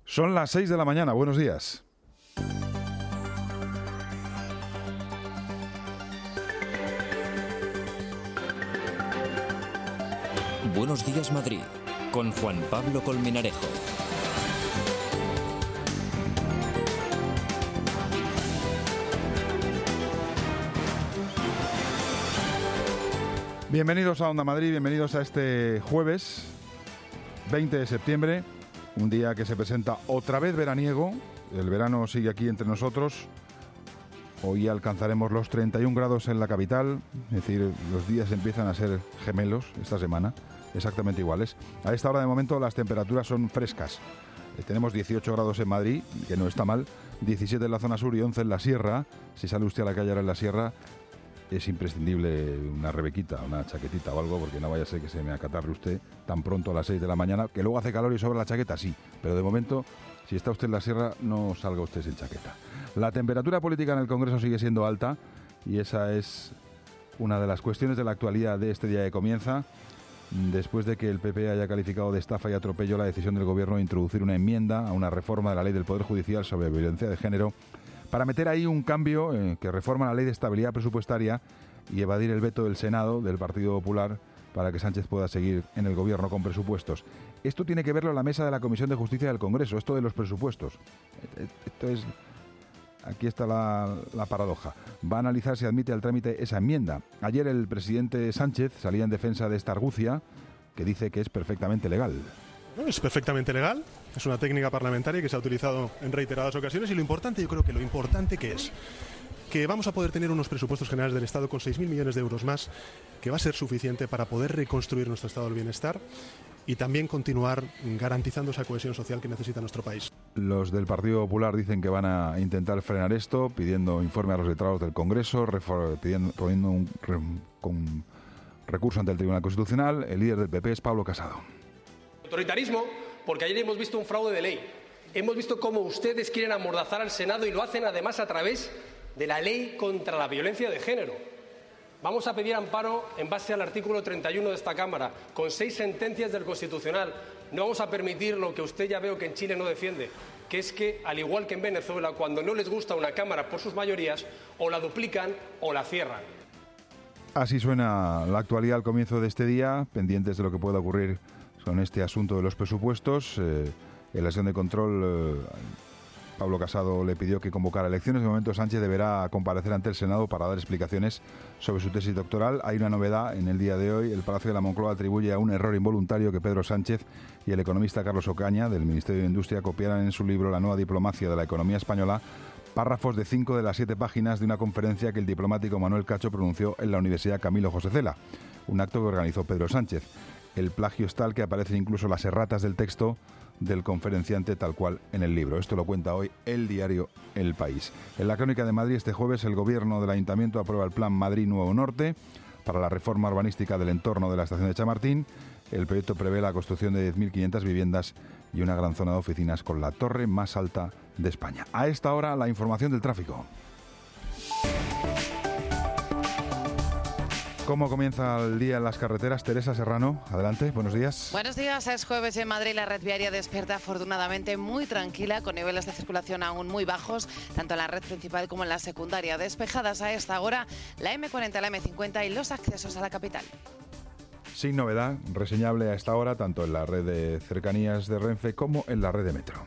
Son las 6 de la mañana, buenos días. Buenos días, Madrid, con Juan Pablo Colmenarejo. Bienvenidos a Onda Madrid, bienvenidos a este jueves 20 de septiembre, un día que se presenta otra vez veraniego. El verano sigue aquí entre nosotros. Hoy alcanzaremos los 31 grados en la capital, es decir, los días empiezan a ser gemelos esta semana, exactamente iguales. A esta hora de momento las temperaturas son frescas. Tenemos 18 grados en Madrid, que no está mal, 17 en la zona sur y 11 en la sierra. Si sale usted a la calle ahora en la sierra, es imprescindible una rebequita, una chaquetita o algo, porque no vaya a ser que se me acatarre usted tan pronto a las 6 de la mañana, que luego hace calor y sobra la chaqueta, sí, pero de momento, si está usted en la sierra, no salga usted sin chaqueta. La temperatura política en el Congreso sigue siendo alta y esa es una de las cuestiones de la actualidad de este día que comienza, después de que el PP haya calificado de estafa y atropello la decisión del Gobierno de introducir una enmienda a una reforma de la Ley del Poder Judicial sobre violencia de género, para meter ahí un cambio que reforma la Ley de Estabilidad Presupuestaria y evadir el veto del Senado, del Partido Popular, para que Sánchez pueda seguir en el Gobierno con presupuestos. Esto tiene que verlo la mesa de la Comisión de Justicia del Congreso, esto de los presupuestos. Esto es... Aquí está la paradoja. Va a analizar si admite al trámite esa enmienda. Ayer el presidente Sánchez salía en defensa de esta argucia, que dice que es perfectamente legal. Es perfectamente legal, es una técnica parlamentaria que se ha utilizado en reiteradas ocasiones y lo importante, yo creo que lo importante que es que vamos a poder tener unos presupuestos generales del Estado con 6.000 millones de euros más, que va a ser suficiente para poder reconstruir nuestro estado del bienestar y también continuar garantizando esa cohesión social que necesita nuestro país. Los del Partido Popular dicen que van a intentar frenar esto, pidiendo informe a los letrados del Congreso, poniendo un recurso ante el Tribunal Constitucional. El líder del PP es Pablo Casado. Autoritarismo, porque ayer hemos visto un fraude de ley. Hemos visto cómo ustedes quieren amordazar al Senado y lo hacen además a través de la ley contra la violencia de género. Vamos a pedir amparo en base al artículo 31 de esta Cámara, con 6 sentencias del Constitucional. No vamos a permitir lo que usted ya veo que en Chile no defiende, que es que, al igual que en Venezuela, cuando no les gusta una Cámara por sus mayorías, o la duplican o la cierran. Así suena la actualidad al comienzo de este día, pendientes de lo que pueda ocurrir con este asunto de los presupuestos. En la sesión de control, Pablo Casado le pidió que convocara elecciones. De momento, Sánchez deberá comparecer ante el Senado para dar explicaciones sobre su tesis doctoral. Hay una novedad en el día de hoy. El Palacio de la Moncloa atribuye a un error involuntario que Pedro Sánchez y el economista Carlos Ocaña, del Ministerio de Industria, copiaran en su libro La nueva diplomacia de la economía española párrafos de 5 de las 7 páginas de una conferencia que el diplomático Manuel Cacho pronunció en la Universidad Camilo José Cela, un acto que organizó Pedro Sánchez. El plagio es tal que aparecen incluso las erratas del texto del conferenciante tal cual en el libro. Esto lo cuenta hoy el diario El País. En la Crónica de Madrid este jueves el Gobierno del Ayuntamiento aprueba el Plan Madrid Nuevo Norte para la reforma urbanística del entorno de la estación de Chamartín. El proyecto prevé la construcción de 10.500 viviendas y una gran zona de oficinas con la torre más alta de España. A esta hora la información del tráfico. ¿Cómo comienza el día en las carreteras? Teresa Serrano, adelante, buenos días. Buenos días, es jueves en Madrid. La red viaria despierta afortunadamente muy tranquila, con niveles de circulación aún muy bajos, tanto en la red principal como en la secundaria. Despejadas a esta hora la M40, la M50 y los accesos a la capital. Sin novedad, reseñable a esta hora, tanto en la red de cercanías de Renfe como en la red de metro.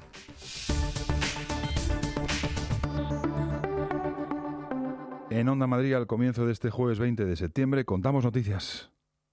En Onda Madrid, al comienzo de este jueves 20 de septiembre, contamos noticias.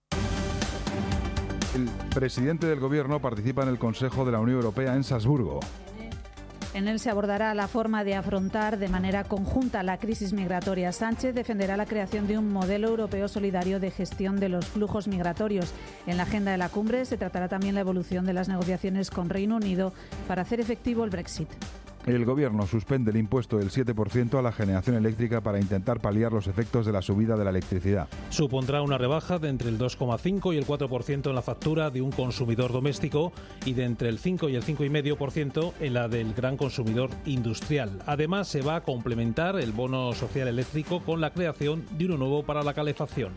El presidente del Gobierno participa en el Consejo de la Unión Europea en Salzburgo. En él se abordará la forma de afrontar de manera conjunta la crisis migratoria. Sánchez defenderá la creación de un modelo europeo solidario de gestión de los flujos migratorios. En la agenda de la cumbre se tratará también la evolución de las negociaciones con Reino Unido para hacer efectivo el Brexit. El Gobierno suspende el impuesto del 7% a la generación eléctrica para intentar paliar los efectos de la subida de la electricidad. Supondrá una rebaja de entre el 2,5 y el 4% en la factura de un consumidor doméstico y de entre el 5 y el 5,5% en la del gran consumidor industrial. Además, se va a complementar el bono social eléctrico con la creación de uno nuevo para la calefacción.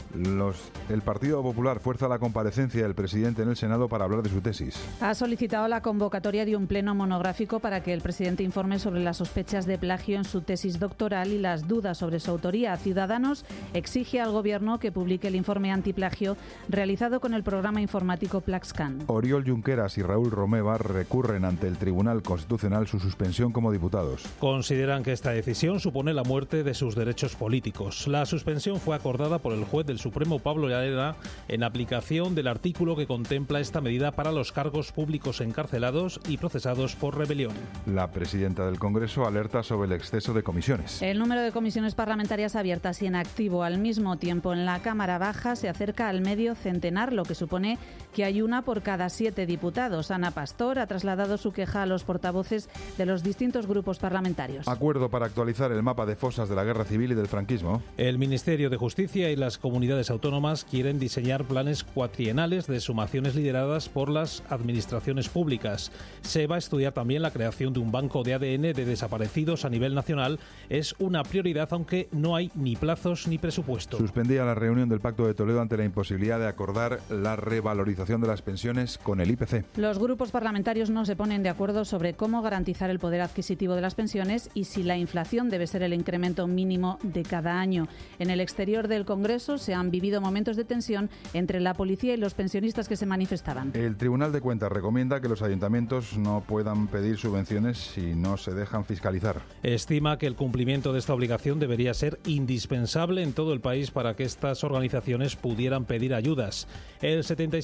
El Partido Popular fuerza la comparecencia del presidente en el Senado para hablar de su tesis. Ha solicitado la convocatoria de un pleno monográfico para que el presidente informe sobre las sospechas de plagio en su tesis doctoral y las dudas sobre su autoría. Ciudadanos exige al Gobierno que publique el informe antiplagio realizado con el programa informático Plaxcan. Oriol Junqueras y Raúl Romeva recurren ante el Tribunal Constitucional su suspensión como diputados. Consideran que esta decisión supone la muerte de sus derechos políticos. La suspensión fue acordada por el juez del Supremo Pablo Llarena en aplicación del artículo que contempla esta medida para los cargos públicos encarcelados y procesados por rebelión. La presidenta del Congreso alerta sobre el exceso de comisiones. El número de comisiones parlamentarias abiertas y en activo al mismo tiempo en la Cámara Baja se acerca al medio centenar, lo que supone que hay una por cada 7 diputados. Ana Pastor ha trasladado su queja a los portavoces de los distintos grupos parlamentarios. Acuerdo para actualizar el mapa de fosas de la Guerra Civil y del franquismo. El Ministerio de Justicia y las comunidades autónomas quieren diseñar planes cuatrienales de sumaciones lideradas por las administraciones públicas. Se va a estudiar también la creación de un banco de ADN de desaparecidos a nivel nacional. Es una prioridad, aunque no hay ni plazos ni presupuesto. Suspendía la reunión del Pacto de Toledo ante la imposibilidad de acordar la revalorización de las pensiones con el IPC. Los grupos parlamentarios no se ponen de acuerdo sobre cómo garantizar el poder adquisitivo de las pensiones y si la inflación debe ser el incremento mínimo de cada año. En el exterior del Congreso se han vivido momentos de tensión entre la policía y los pensionistas que se manifestaban. El Tribunal de Cuentas recomienda que los ayuntamientos no puedan pedir subvenciones si no se dejan fiscalizar. Estima que el cumplimiento de esta obligación debería ser indispensable en todo el país para que estas organizaciones pudieran pedir ayudas. El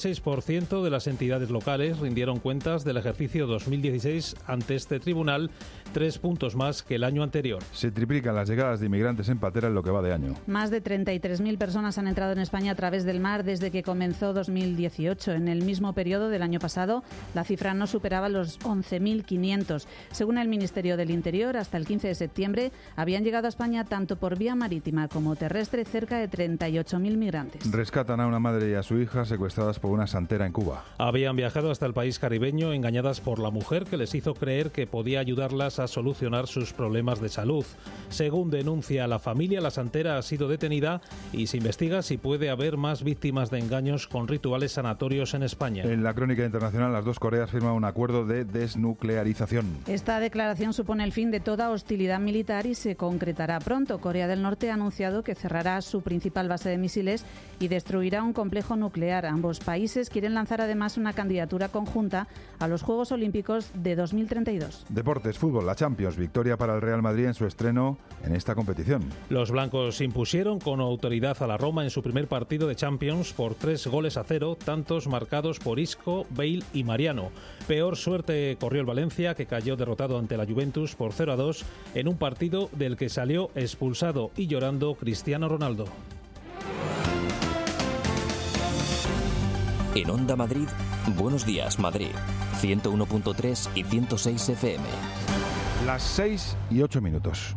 76% de las entidades locales rindieron cuentas del ejercicio 2016 ante este tribunal, 3 puntos más que el año anterior. Se triplican las llegadas de inmigrantes en patera en lo que va de año. Más de 33.000 personas han entrado en España a través del mar desde que comenzó 2018. En el mismo periodo del año pasado, la cifra no superaba los 11.500. Según el Ministerio del Interior, hasta el 15 de septiembre habían llegado a España tanto por vía marítima como terrestre cerca de 38.000 migrantes. Rescatan a una madre y a su hija secuestradas por una santera en Cuba. Habían viajado hasta el país caribeño engañadas por la mujer que les hizo creer que podía ayudarlas a solucionar sus problemas de salud. Según denuncia la familia, la santera ha sido detenida y se investiga si puede haber más víctimas de engaños con rituales sanatorios en España. En la crónica internacional, las dos Coreas firman un acuerdo de desnuclearización. Esta declaración supone el fin de toda hostilidad militar y se concretará pronto. Corea del Norte ha anunciado que cerrará su principal base de misiles y destruirá un complejo nuclear. Ambos países quieren lanzar además una candidatura conjunta a los Juegos Olímpicos de 2032. Deportes, fútbol, la Champions, victoria para el Real Madrid en su estreno en esta competición. Los blancos impusieron con autoridad a la Roma en su primer partido de Champions por 3-0, tantos marcados por Isco, Bale y Mariano. Peor suerte corrió el Valencia, que cayó derrotado ante la Juventus por 0-2 en un partido del que salió expulsado y llorando Cristiano Ronaldo. En Onda Madrid, Buenos Días Madrid, 101.3 y 106 FM. Las 6:08.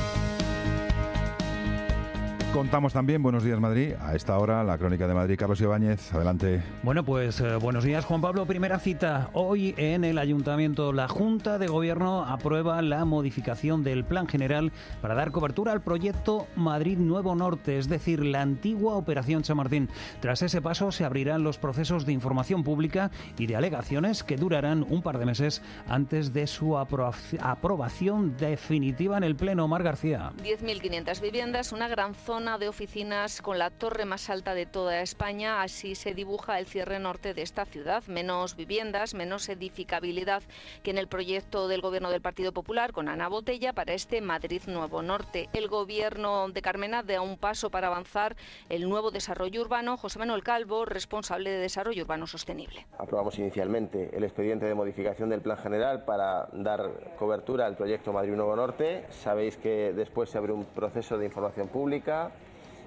Contamos también, Buenos Días Madrid, a esta hora la crónica de Madrid. Carlos Ibáñez, adelante. Bueno, pues buenos días, Juan Pablo. Primera cita hoy en el Ayuntamiento. La Junta de Gobierno aprueba la modificación del Plan General para dar cobertura al proyecto Madrid Nuevo Norte, es decir, la antigua Operación Chamartín. Tras ese paso se abrirán los procesos de información pública y de alegaciones que durarán un par de meses antes de su aprobación definitiva en el Pleno. Mar García. 10.500 viviendas, una gran zona de oficinas con la torre más alta de toda España. Así se dibuja el cierre norte de esta ciudad. Menos viviendas, menos edificabilidad que en el proyecto del Gobierno del Partido Popular con Ana Botella para este Madrid Nuevo Norte. El Gobierno de Carmena da un paso para avanzar el nuevo desarrollo urbano. José Manuel Calvo, responsable de Desarrollo Urbano Sostenible. Aprobamos inicialmente el expediente de modificación del Plan General para dar cobertura al proyecto Madrid Nuevo Norte. Sabéis que después se abre un proceso de información pública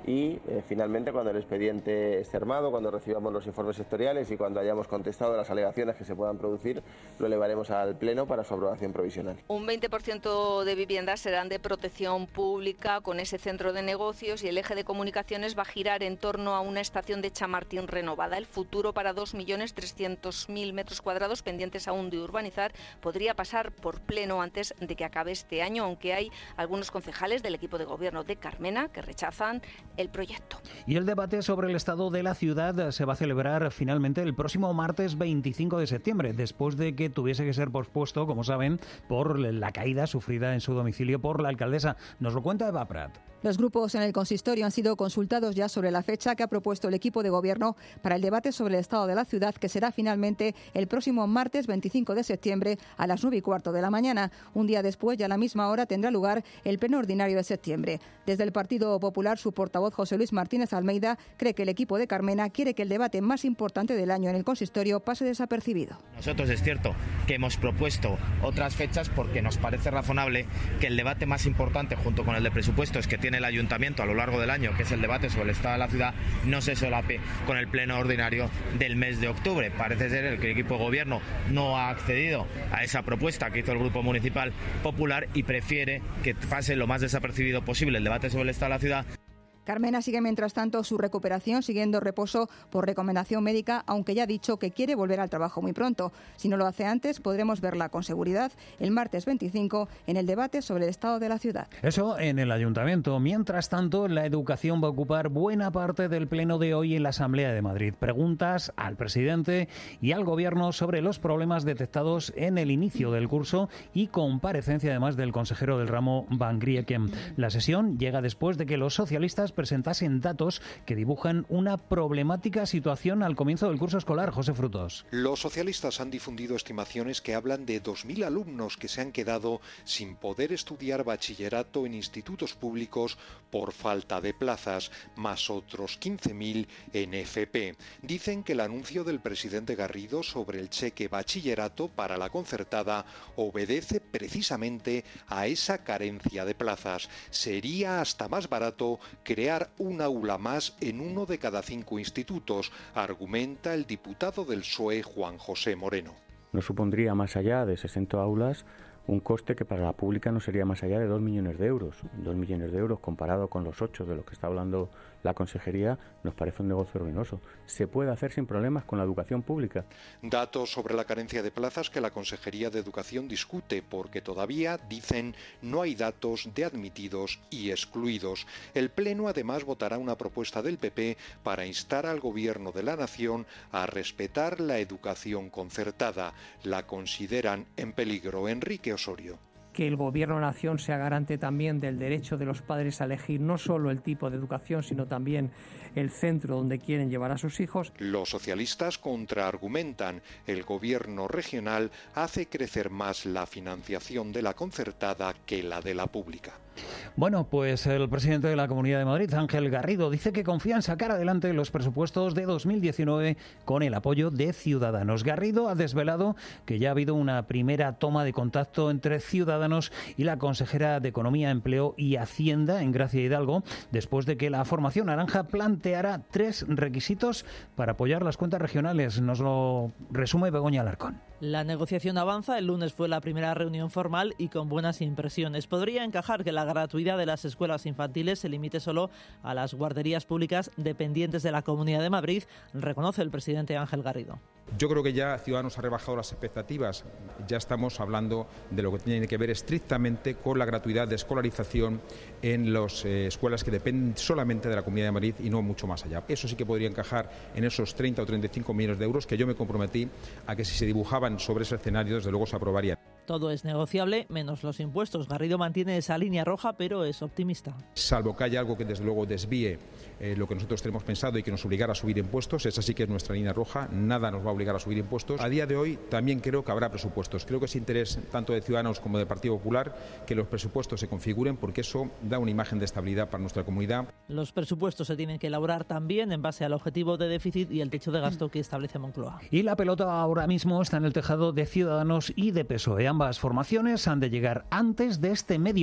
y finalmente cuando el expediente esté armado, cuando recibamos los informes sectoriales y cuando hayamos contestado las alegaciones que se puedan producir, lo elevaremos al Pleno para su aprobación provisional. Un 20% de viviendas serán de protección pública con ese centro de negocios y el eje de comunicaciones va a girar en torno a una estación de Chamartín renovada. El futuro para 2.300.000 metros cuadrados pendientes aún de urbanizar podría pasar por pleno antes de que acabe este año, aunque hay algunos concejales del equipo de gobierno de Carmena que rechazan el proyecto. Y el debate sobre el estado de la ciudad se va a celebrar finalmente el próximo martes 25 de septiembre, después de que tuviese que ser pospuesto, como saben, por la caída sufrida en su domicilio por la alcaldesa. Nos lo cuenta Eva Prat. Los grupos en el consistorio han sido consultados ya sobre la fecha que ha propuesto el equipo de gobierno para el debate sobre el estado de la ciudad, que será finalmente el próximo martes 25 de septiembre a las 9:15 de la mañana. Un día después, ya a la misma hora, tendrá lugar el pleno ordinario de septiembre. Desde el Partido Popular, su portavoz José Luis Martínez Almeida cree que el equipo de Carmena quiere que el debate más importante del año en el consistorio pase desapercibido. Nosotros es cierto que hemos propuesto otras fechas porque nos parece razonable que el debate más importante, junto con el de presupuestos que tiene el Ayuntamiento a lo largo del año, que es el debate sobre el estado de la ciudad, no se solape con el pleno ordinario del mes de octubre. Parece ser que el equipo de gobierno no ha accedido a esa propuesta que hizo el Grupo Municipal Popular y prefiere que pase lo más desapercibido posible el debate sobre el estado de la ciudad. Carmena sigue mientras tanto su recuperación, siguiendo reposo por recomendación médica, aunque ya ha dicho que quiere volver al trabajo muy pronto. Si no lo hace antes, podremos verla con seguridad el martes 25 en el debate sobre el estado de la ciudad. Eso en el Ayuntamiento. Mientras tanto, la educación va a ocupar buena parte del pleno de hoy en la Asamblea de Madrid. Preguntas al presidente y al Gobierno sobre los problemas detectados en el inicio del curso y comparecencia además del consejero del ramo Van Grieken. La sesión llega después de que los socialistas presentasen datos que dibujan una problemática situación al comienzo del curso escolar. José Frutos. Los socialistas han difundido estimaciones que hablan de 2.000 alumnos que se han quedado sin poder estudiar bachillerato en institutos públicos por falta de plazas, más otros 15.000 en FP. Dicen que el anuncio del presidente Garrido sobre el cheque bachillerato para la concertada obedece precisamente a esa carencia de plazas. Sería hasta más barato crear un aula más en uno de cada 5 institutos, argumenta el diputado del PSOE Juan José Moreno. No supondría más allá de 60 aulas un coste que para la pública no sería más allá de 2 millones de euros. 2 millones de euros comparado con los 8 de los que está hablando la Consejería nos parece un negocio ruinoso. Se puede hacer sin problemas con la educación pública. Datos sobre la carencia de plazas que la Consejería de Educación discute porque todavía, dicen, no hay datos de admitidos y excluidos. El Pleno además votará una propuesta del PP para instar al Gobierno de la Nación a respetar la educación concertada. La consideran en peligro. Enrique Osorio. Que el Gobierno-Nación sea garante también del derecho de los padres a elegir no solo el tipo de educación, sino también el centro donde quieren llevar a sus hijos. Los socialistas contraargumentan. El Gobierno regional hace crecer más la financiación de la concertada que la de la pública. Bueno, pues el presidente de la Comunidad de Madrid, Ángel Garrido, dice que confía en sacar adelante los presupuestos de 2019 con el apoyo de Ciudadanos. Garrido ha desvelado que ya ha habido una primera toma de contacto entre Ciudadanos y la consejera de Economía, Empleo y Hacienda, Engracia Hidalgo, después de que la formación naranja planteara 3 requisitos para apoyar las cuentas regionales. Nos lo resume Begoña Alarcón. La negociación avanza. El lunes fue la primera reunión formal y con buenas impresiones. Podría encajar que la gratuidad de las escuelas infantiles se limite solo a las guarderías públicas dependientes de la Comunidad de Madrid, reconoce el presidente Ángel Garrido. Yo creo que ya Ciudadanos ha rebajado las expectativas. Ya estamos hablando de lo que tiene que ver estrictamente con la gratuidad de escolarización en las escuelas que dependen solamente de la Comunidad de Madrid y no mucho más allá. Eso sí que podría encajar en esos 30 o 35 millones de euros que yo me comprometí a que si se dibujaban sobre ese escenario, desde luego se aprobarían. Todo es negociable, menos los impuestos. Garrido mantiene esa línea roja, pero es optimista. Salvo que haya algo que desde luego desvíe lo que nosotros tenemos pensado y que nos obligara a subir impuestos, esa sí que es nuestra línea roja, nada nos va a obligar a subir impuestos. A día de hoy también creo que habrá presupuestos. Creo que es interés tanto de Ciudadanos como del Partido Popular que los presupuestos se configuren porque eso da una imagen de estabilidad para nuestra comunidad. Los presupuestos se tienen que elaborar también en base al objetivo de déficit y el techo de gasto que establece Moncloa. Y la pelota ahora mismo está en el tejado de Ciudadanos y de PSOE. ambas formaciones han de llegar antes de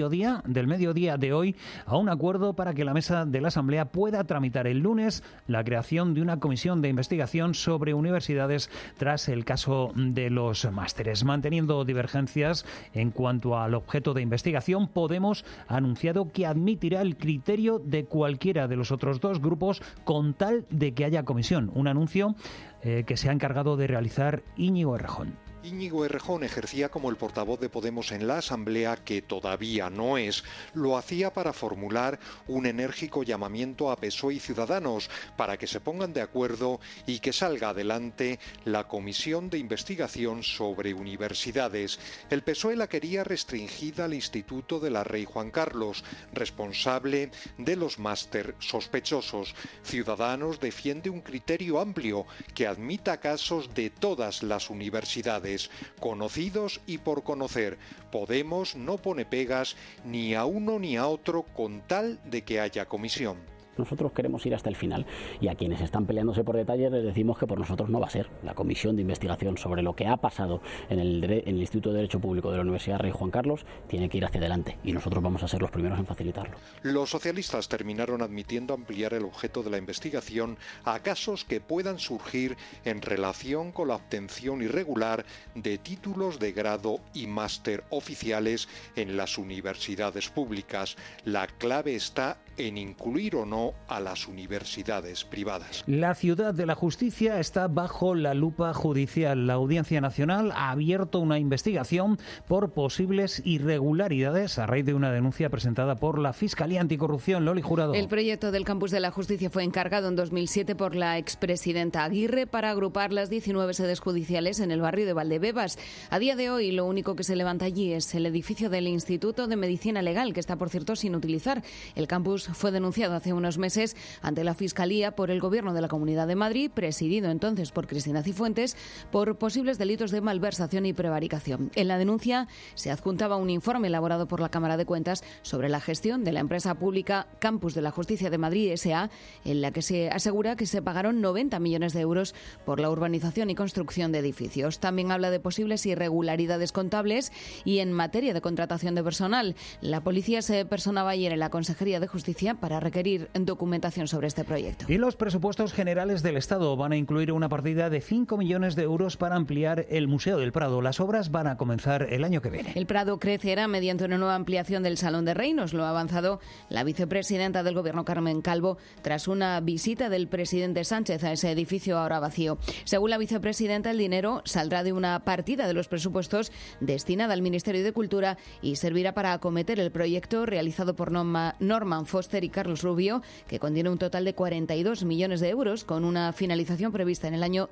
del mediodía de hoy, a un acuerdo para que la mesa de la Asamblea pueda tramitar el lunes la creación de una comisión de investigación sobre universidades tras el caso de los másteres. Manteniendo divergencias en cuanto al objeto de investigación, Podemos ha anunciado que admitirá el criterio de cualquiera de los otros dos grupos con tal de que haya comisión. Un anuncio que se ha encargado de realizar Íñigo Errejón. Íñigo Errejón ejercía como el portavoz de Podemos en la Asamblea, que todavía no es. Lo hacía para formular un enérgico llamamiento a PSOE y Ciudadanos para que se pongan de acuerdo y que salga adelante la comisión de investigación sobre universidades. El PSOE la quería restringida al Instituto de la Rey Juan Carlos, responsable de los máster sospechosos. Ciudadanos defiende un criterio amplio que admita casos de todas las universidades, conocidos y por conocer. Podemos no pone pegas ni a uno ni a otro con tal de que haya comisión. Nosotros queremos ir hasta el final y a quienes están peleándose por detalles les decimos que por nosotros no va a ser. La comisión de investigación sobre lo que ha pasado en el Instituto de Derecho Público de la Universidad Rey Juan Carlos tiene que ir hacia adelante y nosotros vamos a ser los primeros en facilitarlo. Los socialistas terminaron admitiendo ampliar el objeto de la investigación a casos que puedan surgir en relación con la obtención irregular de títulos de grado y máster oficiales en las universidades públicas. La clave está en incluir o no a las universidades privadas. La Ciudad de la Justicia está bajo la lupa judicial. La Audiencia Nacional ha abierto una investigación por posibles irregularidades a raíz de una denuncia presentada por la Fiscalía Anticorrupción. Loli Jurado. El proyecto del Campus de la Justicia fue encargado en 2007 por la expresidenta Aguirre para agrupar las 19 sedes judiciales en el barrio de Valdebebas. A día de hoy, lo único que se levanta allí es el edificio del Instituto de Medicina Legal, que está, por cierto, sin utilizar. El campus fue denunciado hace unos meses ante la Fiscalía por el Gobierno de la Comunidad de Madrid, presidido entonces por Cristina Cifuentes, por posibles delitos de malversación y prevaricación. En la denuncia se adjuntaba un informe elaborado por la Cámara de Cuentas sobre la gestión de la empresa pública Campus de la Justicia de Madrid S.A., en la que se asegura que se pagaron 90 millones de euros por la urbanización y construcción de edificios. También habla de posibles irregularidades contables y en materia de contratación de personal. La policía se personaba ayer en la Consejería de Justicia para requerir documentación sobre este proyecto. Y los presupuestos generales del Estado van a incluir una partida de 5 millones de euros para ampliar el Museo del Prado. Las obras van a comenzar el año que viene. El Prado crecerá mediante una nueva ampliación del Salón de Reinos. Lo ha avanzado la vicepresidenta del Gobierno, Carmen Calvo, tras una visita del presidente Sánchez a ese edificio ahora vacío. Según la vicepresidenta, el dinero saldrá de una partida de los presupuestos destinada al Ministerio de Cultura y servirá para acometer el proyecto realizado por Norman Foster y Carlos Rubio, que contiene un total de 42 millones de euros, con una finalización prevista en el año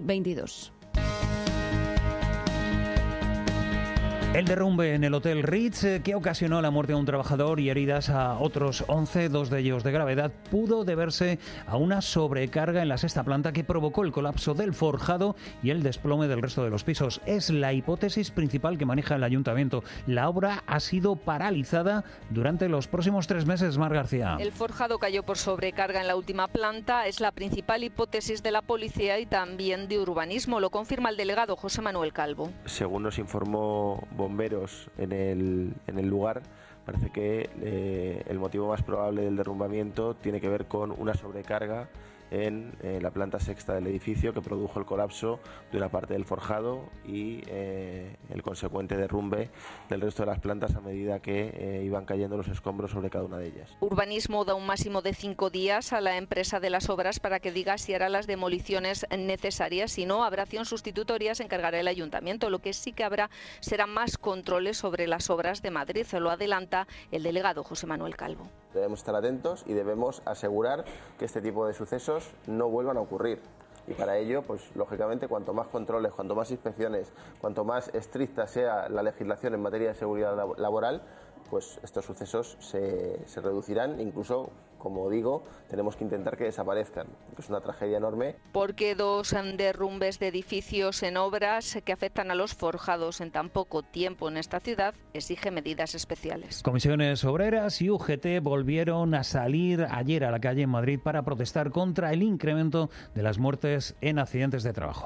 2022. El derrumbe en el Hotel Ritz, que ocasionó la muerte de un trabajador y heridas a otros 11, dos de ellos de gravedad, pudo deberse a una sobrecarga en la sexta planta que provocó el colapso del forjado y el desplome del resto de los pisos. Es la hipótesis principal que maneja el ayuntamiento. La obra ha sido paralizada durante los próximos 3 meses, Mar García. El forjado cayó por sobrecarga en la última planta. Es la principal hipótesis de la policía y también de urbanismo. Lo confirma el delegado José Manuel Calvo. Según nos informó bomberos en el lugar, parece que el motivo más probable del derrumbamiento tiene que ver con una sobrecarga en la planta sexta del edificio que produjo el colapso de una parte del forjado y el consecuente derrumbe del resto de las plantas a medida que iban cayendo los escombros sobre cada una de ellas. Urbanismo da un máximo de 5 días a la empresa de las obras para que diga si hará las demoliciones necesarias. Si no, habrá acción sustitutoria, se encargará el ayuntamiento. Lo que sí que habrá serán más controles sobre las obras de Madrid. Se lo adelanta el delegado José Manuel Calvo. Debemos estar atentos y debemos asegurar que este tipo de sucesos no vuelvan a ocurrir. Y para ello, pues lógicamente, cuanto más controles, cuanto más inspecciones, cuanto más estricta sea la legislación en materia de seguridad laboral, pues estos sucesos se reducirán. Incluso, como digo, tenemos que intentar que desaparezcan, porque es una tragedia enorme. Porque 2 derrumbes de edificios en obras que afectan a los forjados en tan poco tiempo en esta ciudad exige medidas especiales. Comisiones obreras y UGT volvieron a salir ayer a la calle en Madrid para protestar contra el incremento de las muertes en accidentes de trabajo.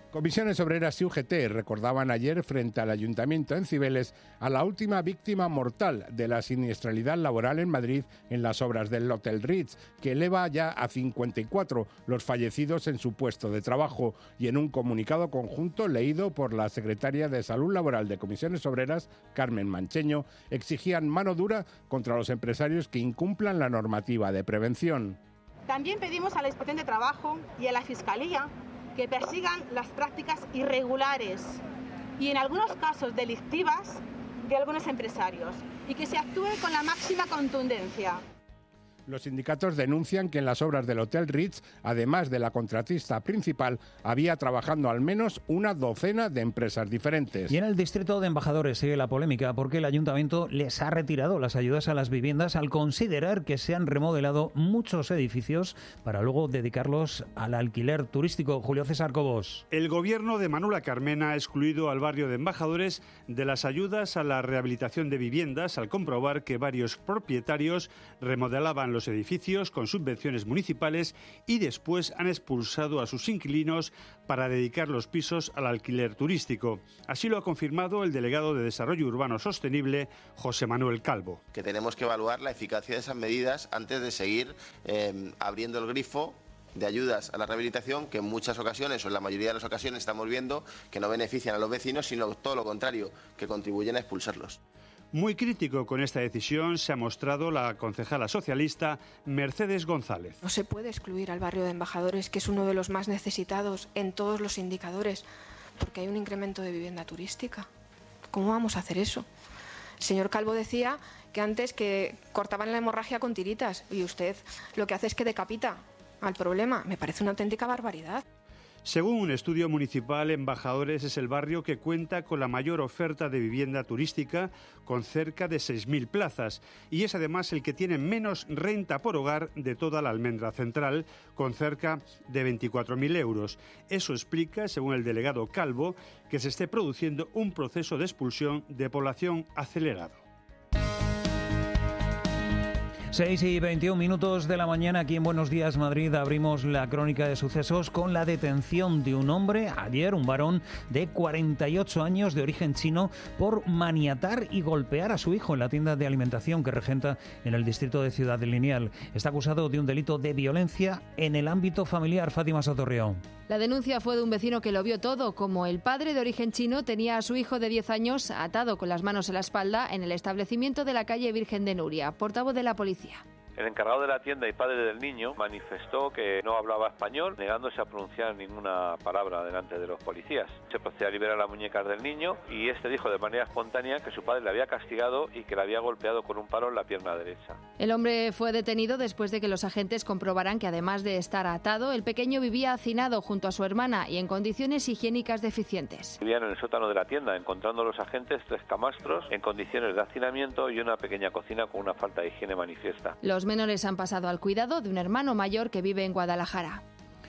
Comisiones Obreras y UGT recordaban ayer frente al Ayuntamiento en Cibeles a la última víctima mortal de la siniestralidad laboral en Madrid en las obras del Hotel Ritz, que eleva ya a 54 los fallecidos en su puesto de trabajo, y en un comunicado conjunto leído por la secretaria de Salud Laboral de Comisiones Obreras, Carmen Mancheño, exigían mano dura contra los empresarios que incumplan la normativa de prevención. También pedimos a la Inspección de Trabajo y a la Fiscalía que persigan las prácticas irregulares y en algunos casos delictivas de algunos empresarios y que se actúe con la máxima contundencia. Los sindicatos denuncian que en las obras del Hotel Ritz, además de la contratista principal, había trabajando al menos una docena de empresas diferentes. Y en el distrito de Embajadores sigue la polémica porque el ayuntamiento les ha retirado las ayudas a las viviendas al considerar que se han remodelado muchos edificios para luego dedicarlos al alquiler turístico. Julio César Cobos. El gobierno de Manuela Carmena ha excluido al barrio de Embajadores de las ayudas a la rehabilitación de viviendas al comprobar que varios propietarios remodelaban los edificios con subvenciones municipales y después han expulsado a sus inquilinos para dedicar los pisos al alquiler turístico. Así lo ha confirmado el delegado de Desarrollo Urbano Sostenible, José Manuel Calvo. Que tenemos que evaluar la eficacia de esas medidas antes de seguir abriendo el grifo de ayudas a la rehabilitación, que en muchas ocasiones, o en la mayoría de las ocasiones, estamos viendo que no benefician a los vecinos, sino todo lo contrario, que contribuyen a expulsarlos. Muy crítico con esta decisión se ha mostrado la concejala socialista Mercedes González. No se puede excluir al barrio de Embajadores, que es uno de los más necesitados en todos los indicadores, porque hay un incremento de vivienda turística. ¿Cómo vamos a hacer eso? El señor Calvo decía que antes que cortaban la hemorragia con tiritas y usted lo que hace es que decapita al problema. Me parece una auténtica barbaridad. Según un estudio municipal, Embajadores es el barrio que cuenta con la mayor oferta de vivienda turística, con cerca de 6.000 plazas, y es además el que tiene menos renta por hogar de toda la Almendra Central, con cerca de 24.000 euros. Eso explica, según el delegado Calvo, que se esté produciendo un proceso de expulsión de población acelerado. 6:21 de la mañana, aquí en Buenos Días Madrid abrimos la crónica de sucesos con la detención de un hombre, ayer un varón de 48 años de origen chino, por maniatar y golpear a su hijo en la tienda de alimentación que regenta en el distrito de Ciudad Lineal. Está acusado de un delito de violencia en el ámbito familiar. Fátima Sotorrión. La denuncia fue de un vecino que lo vio todo, como el padre de origen chino tenía a su hijo de 10 años atado con las manos en la espalda en el establecimiento de la calle Virgen de Nuria. Portavoz de la policía. El encargado de la tienda y padre del niño manifestó que no hablaba español, negándose a pronunciar ninguna palabra delante de los policías. Se procedió a liberar las muñecas del niño y este dijo de manera espontánea que su padre le había castigado y que le había golpeado con un palo en la pierna derecha. El hombre fue detenido después de que los agentes comprobaran que además de estar atado, el pequeño vivía hacinado junto a su hermana y en condiciones higiénicas deficientes. Vivían en el sótano de la tienda, encontrando los agentes 3 camastros en condiciones de hacinamiento y una pequeña cocina con una falta de higiene manifiesta. Los menores han pasado al cuidado de un hermano mayor que vive en Guadalajara.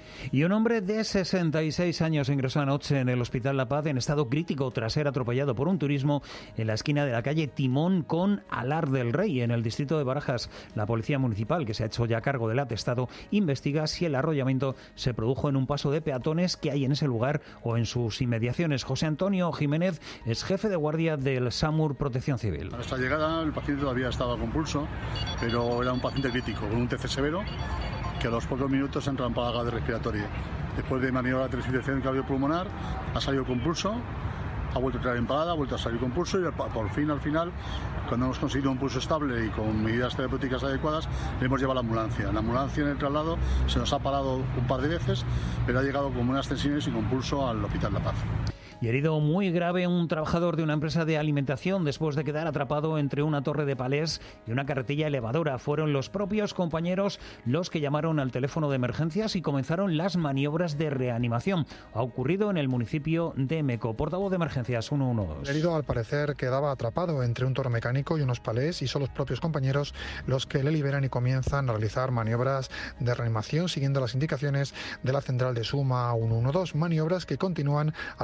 Y un hombre de 66 años ingresó anoche en el Hospital La Paz en estado crítico tras ser atropellado por un turismo en la esquina de la calle Timón con Alar del Rey, en el distrito de Barajas. La policía municipal, que se ha hecho ya cargo del atestado, investiga si el arrollamiento se produjo en un paso de peatones que hay en ese lugar o en sus inmediaciones. José Antonio Jiménez es jefe de guardia del SAMUR Protección Civil. A nuestra llegada el paciente todavía estaba con pulso, pero era un paciente crítico, con un TC severo, que a los pocos minutos entra en parada respiratoria. Después de maniobra de transición cardiopulmonar, ha salido con pulso, ha vuelto a entrar en parada, ha vuelto a salir con pulso y por fin, al final, cuando hemos conseguido un pulso estable y con medidas terapéuticas adecuadas, le hemos llevado a la ambulancia. En la ambulancia, en el traslado, se nos ha parado un par de veces, pero ha llegado con unas tensiones y con pulso al Hospital La Paz. Y herido muy grave un trabajador de una empresa de alimentación después de quedar atrapado entre una torre de palés y una carretilla elevadora. Fueron los propios compañeros los que llamaron al teléfono de emergencias y comenzaron las maniobras de reanimación. Ha ocurrido en el municipio de Meco. Portavoz de emergencias 112. El herido al parecer quedaba atrapado entre un torre mecánico y unos palés y son los propios compañeros los que le liberan y comienzan a realizar maniobras de reanimación siguiendo las indicaciones de la central de Suma 112. Maniobras que continúan a la llegada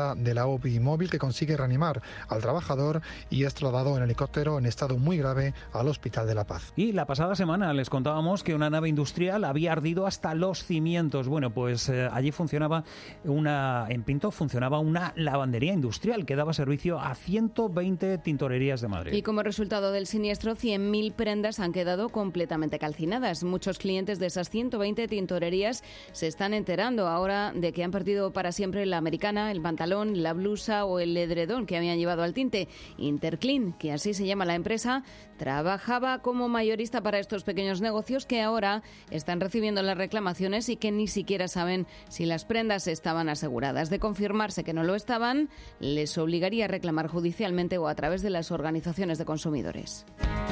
ayuda de la UBI móvil, que consigue reanimar al trabajador y es trasladado en helicóptero en estado muy grave al Hospital de la Paz. Y la pasada semana les contábamos que una nave industrial había ardido hasta los cimientos. Bueno, pues allí en Pinto funcionaba una lavandería industrial que daba servicio a 120 tintorerías de Madrid. Y como resultado del siniestro, 100.000 prendas han quedado completamente calcinadas. Muchos clientes de esas 120 tintorerías se están enterando ahora de que han perdido para siempre la americana, el pantalón, la blusa o el edredón que habían llevado al tinte. Interclean, que así se llama la empresa, trabajaba como mayorista para estos pequeños negocios que ahora están recibiendo las reclamaciones y que ni siquiera saben si las prendas estaban aseguradas. De confirmarse que no lo estaban, les obligaría a reclamar judicialmente o a través de las organizaciones de consumidores.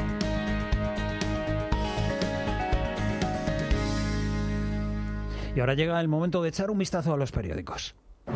Y ahora llega el momento de echar un vistazo a los periódicos.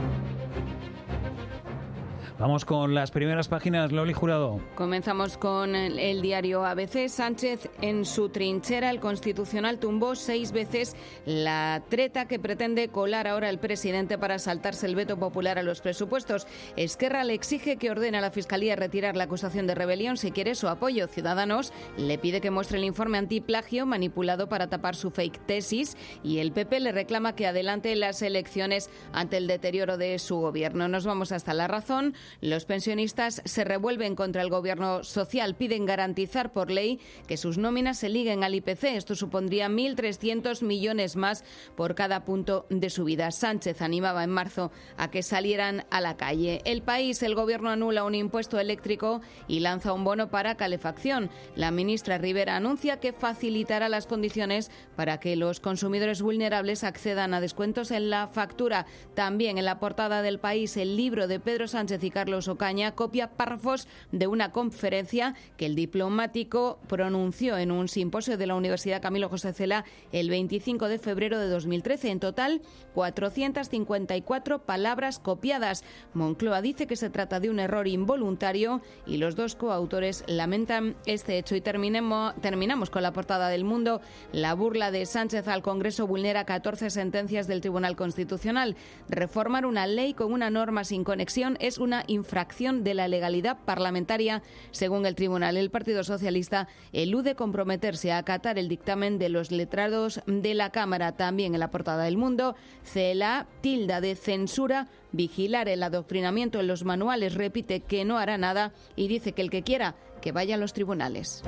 Vamos con las primeras páginas, Loli Jurado. Comenzamos con el diario ABC. Sánchez en su trinchera. El Constitucional tumbó 6 veces la treta que pretende colar ahora el presidente para saltarse el veto popular a los presupuestos. Esquerra le exige que ordene a la Fiscalía retirar la acusación de rebelión si quiere su apoyo. Ciudadanos le pide que muestre el informe antiplagio manipulado para tapar su fake tesis y el PP le reclama que adelante las elecciones ante el deterioro de su gobierno. Nos vamos hasta La Razón. Los pensionistas se revuelven contra el gobierno social. Piden garantizar por ley que sus nóminas se liguen al IPC. Esto supondría 1.300 millones más por cada punto de subida. Sánchez animaba en marzo a que salieran a la calle. El País, el gobierno anula un impuesto eléctrico y lanza un bono para calefacción. La ministra Rivera anuncia que facilitará las condiciones para que los consumidores vulnerables accedan a descuentos en la factura. También en la portada del País, el libro de Pedro Sánchez y Carlos Ocaña copia párrafos de una conferencia que el diplomático pronunció en un simposio de la Universidad Camilo José Cela el 25 de febrero de 2013. En total, 454 palabras copiadas. Moncloa dice que se trata de un error involuntario y los dos coautores lamentan este hecho. Y terminamos con la portada del Mundo. La burla de Sánchez al Congreso vulnera 14 sentencias del Tribunal Constitucional. Reformar una ley con una norma sin conexión es una infracción de la legalidad parlamentaria, según el tribunal. El Partido Socialista elude comprometerse a acatar el dictamen de los letrados de la Cámara. También en la portada del Mundo, CELA tilda de censura vigilar el adoctrinamiento en los manuales, repite que no hará nada y dice que el que quiera que vaya a los tribunales.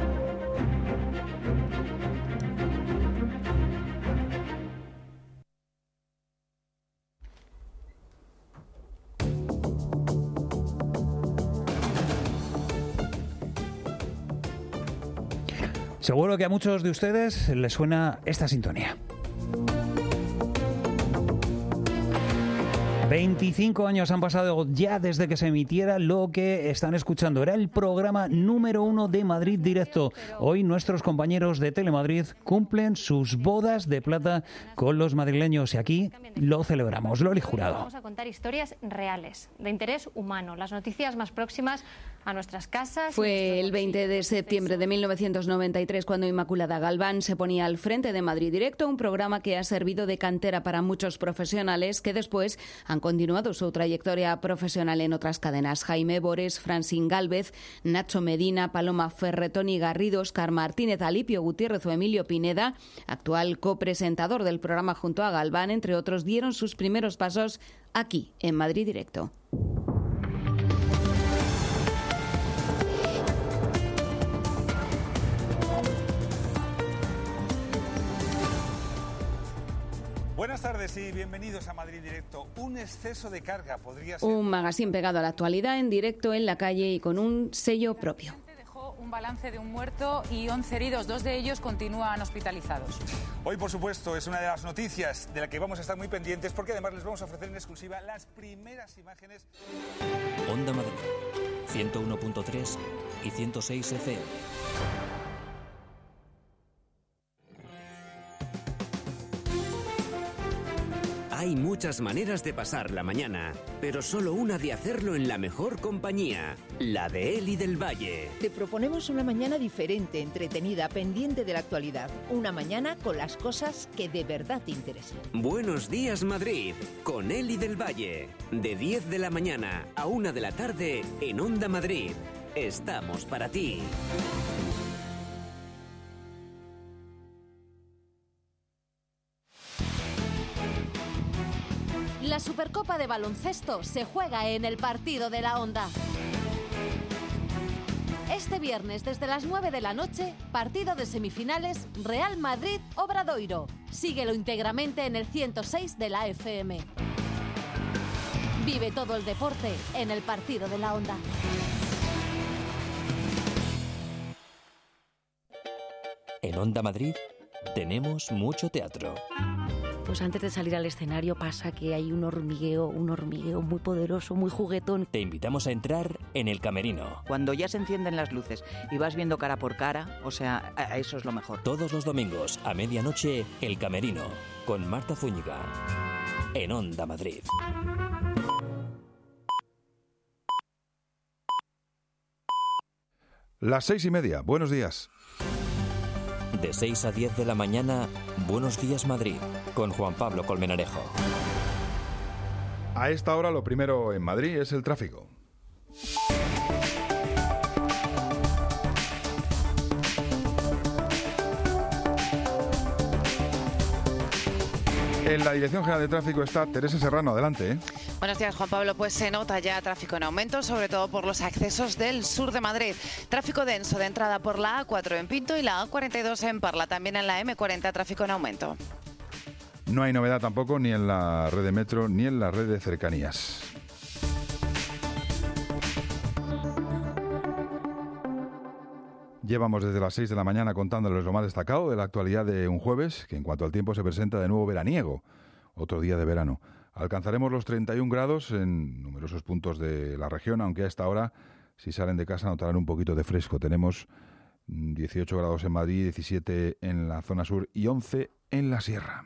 Seguro que a muchos de ustedes les suena esta sintonía. 25 años han pasado ya desde que se emitiera lo que están escuchando. Era el programa número 1 de Madrid Directo. Hoy nuestros compañeros de Telemadrid cumplen sus bodas de plata con los madrileños y aquí lo celebramos. Loli Jurado. Vamos a contar historias reales, de interés humano, las noticias más próximas a nuestras casas. Fue el 20 de septiembre de 1993 cuando Inmaculada Galván se ponía al frente de Madrid Directo, un programa que ha servido de cantera para muchos profesionales que después han continuado su trayectoria profesional en otras cadenas. Jaime Bores, Francín Gálvez, Nacho Medina, Paloma Ferre, Toni Garrido, Óscar Martínez, Alipio Gutiérrez o Emilio Pineda, actual copresentador del programa junto a Galván, entre otros, dieron sus primeros pasos aquí, en Madrid Directo. Buenas tardes y bienvenidos a Madrid Directo. Un exceso de carga podría ser... Un magazín pegado a la actualidad, en directo, en la calle y con un sello propio. Dejó un balance de un muerto y 11 heridos, 2 de ellos continúan hospitalizados. Hoy, por supuesto, es una de las noticias de la que vamos a estar muy pendientes porque además les vamos a ofrecer en exclusiva las primeras imágenes... Onda Madrid, 101.3 y 106 FM. Hay muchas maneras de pasar la mañana, pero solo una de hacerlo en la mejor compañía, la de Eli del Valle. Te proponemos una mañana diferente, entretenida, pendiente de la actualidad. Una mañana con las cosas que de verdad te interesan. Buenos días, Madrid, con Eli del Valle. De 10 de la mañana a 1 de la tarde en Onda Madrid. Estamos para ti. La Supercopa de baloncesto se juega en el partido de la Onda. Este viernes desde las 9 de la noche, partido de semifinales Real Madrid-Obradoiro. Síguelo íntegramente en el 106 de la FM. Vive todo el deporte en el partido de la Onda. En Onda Madrid tenemos mucho teatro. Pues antes de salir al escenario pasa que hay un hormigueo muy poderoso, muy juguetón. Te invitamos a entrar en el camerino. Cuando ya se encienden las luces y vas viendo cara por cara, o sea, eso es lo mejor. Todos los domingos a medianoche, El Camerino, con Marta Zúñiga, en Onda Madrid. Las 6:30, buenos días. De 6 a 10 de la mañana, Buenos días Madrid, con Juan Pablo Colmenarejo. A esta hora lo primero en Madrid es el tráfico. En la Dirección General de Tráfico está Teresa Serrano, adelante. Buenos días, Juan Pablo. Pues se nota ya tráfico en aumento, sobre todo por los accesos del sur de Madrid. Tráfico denso de entrada por la A4 en Pinto y la A42 en Parla. También en la M40 tráfico en aumento. No hay novedad tampoco ni en la red de metro ni en la red de cercanías. Llevamos desde las 6 de la mañana contándoles lo más destacado de la actualidad de un jueves, que en cuanto al tiempo se presenta de nuevo veraniego, otro día de verano. Alcanzaremos los 31 grados en numerosos puntos de la región, aunque a esta hora, si salen de casa, notarán un poquito de fresco. Tenemos 18 grados en Madrid, 17 en la zona sur y 11 en la sierra.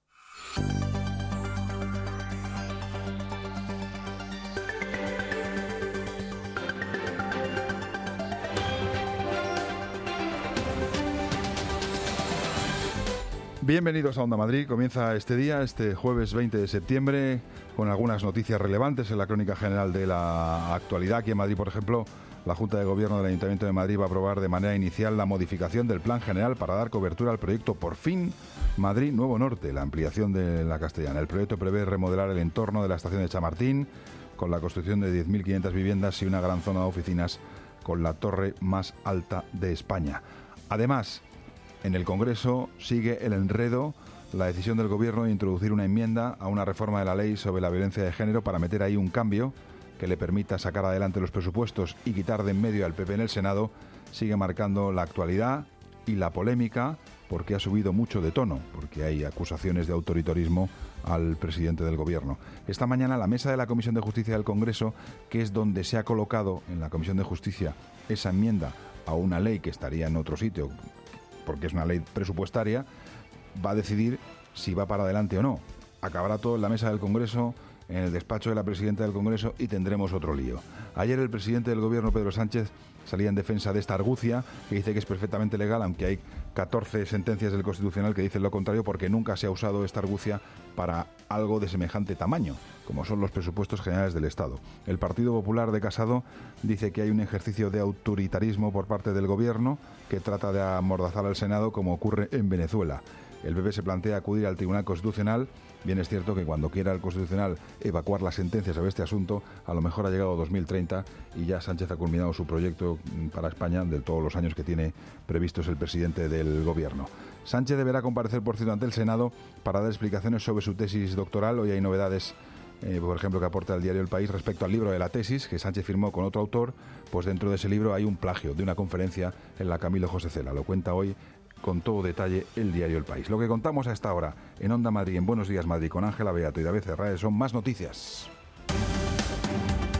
Bienvenidos a Onda Madrid. Comienza este día, este jueves 20 de septiembre, con algunas noticias relevantes en la crónica general de la actualidad. Aquí en Madrid, por ejemplo, la Junta de Gobierno del Ayuntamiento de Madrid va a aprobar de manera inicial la modificación del Plan General para dar cobertura al proyecto Por fin Madrid Nuevo Norte, la ampliación de la Castellana. El proyecto prevé remodelar el entorno de la estación de Chamartín con la construcción de 10.500 viviendas y una gran zona de oficinas con la torre más alta de España. Además, en el Congreso sigue el enredo, la decisión del Gobierno de introducir una enmienda a una reforma de la ley sobre la violencia de género para meter ahí un cambio que le permita sacar adelante los presupuestos y quitar de en medio al PP en el Senado, sigue marcando la actualidad y la polémica porque ha subido mucho de tono, porque hay acusaciones de autoritarismo al presidente del Gobierno. Esta mañana la mesa de la Comisión de Justicia del Congreso, que es donde se ha colocado en la Comisión de Justicia esa enmienda a una ley que estaría en otro sitio, porque es una ley presupuestaria, va a decidir si va para adelante o no. Acabará todo en la mesa del Congreso, en el despacho de la presidenta del Congreso y tendremos otro lío. Ayer el presidente del Gobierno, Pedro Sánchez, salía en defensa de esta argucia, que dice que es perfectamente legal, aunque hay 14 sentencias del Constitucional que dicen lo contrario, porque nunca se ha usado esta argucia para algo de semejante tamaño, como son los presupuestos generales del Estado. El Partido Popular de Casado dice que hay un ejercicio de autoritarismo por parte del Gobierno que trata de amordazar al Senado, como ocurre en Venezuela. El PP se plantea acudir al Tribunal Constitucional. Bien es cierto que cuando quiera el Constitucional evacuar las sentencias sobre este asunto, a lo mejor ha llegado 2030 y ya Sánchez ha culminado su proyecto para España de todos los años que tiene previstos el presidente del Gobierno. Sánchez deberá comparecer, por cierto, ante el Senado para dar explicaciones sobre su tesis doctoral. Hoy hay novedades, por ejemplo, que aporta el diario El País respecto al libro de la tesis que Sánchez firmó con otro autor. Pues dentro de ese libro hay un plagio de una conferencia en la Camilo José Cela. Lo cuenta hoy con todo detalle el diario El País. Lo que contamos a esta hora en Onda Madrid, en Buenos Días Madrid, con Ángela Beato y David Cerraes, son más noticias.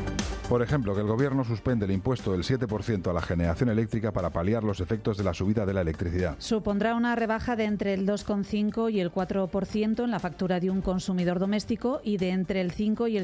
Por ejemplo, que el Gobierno suspende el impuesto del 7% a la generación eléctrica para paliar los efectos de la subida de la electricidad. Supondrá una rebaja de entre el 2,5 y el 4% en la factura de un consumidor doméstico y de entre el 5 y el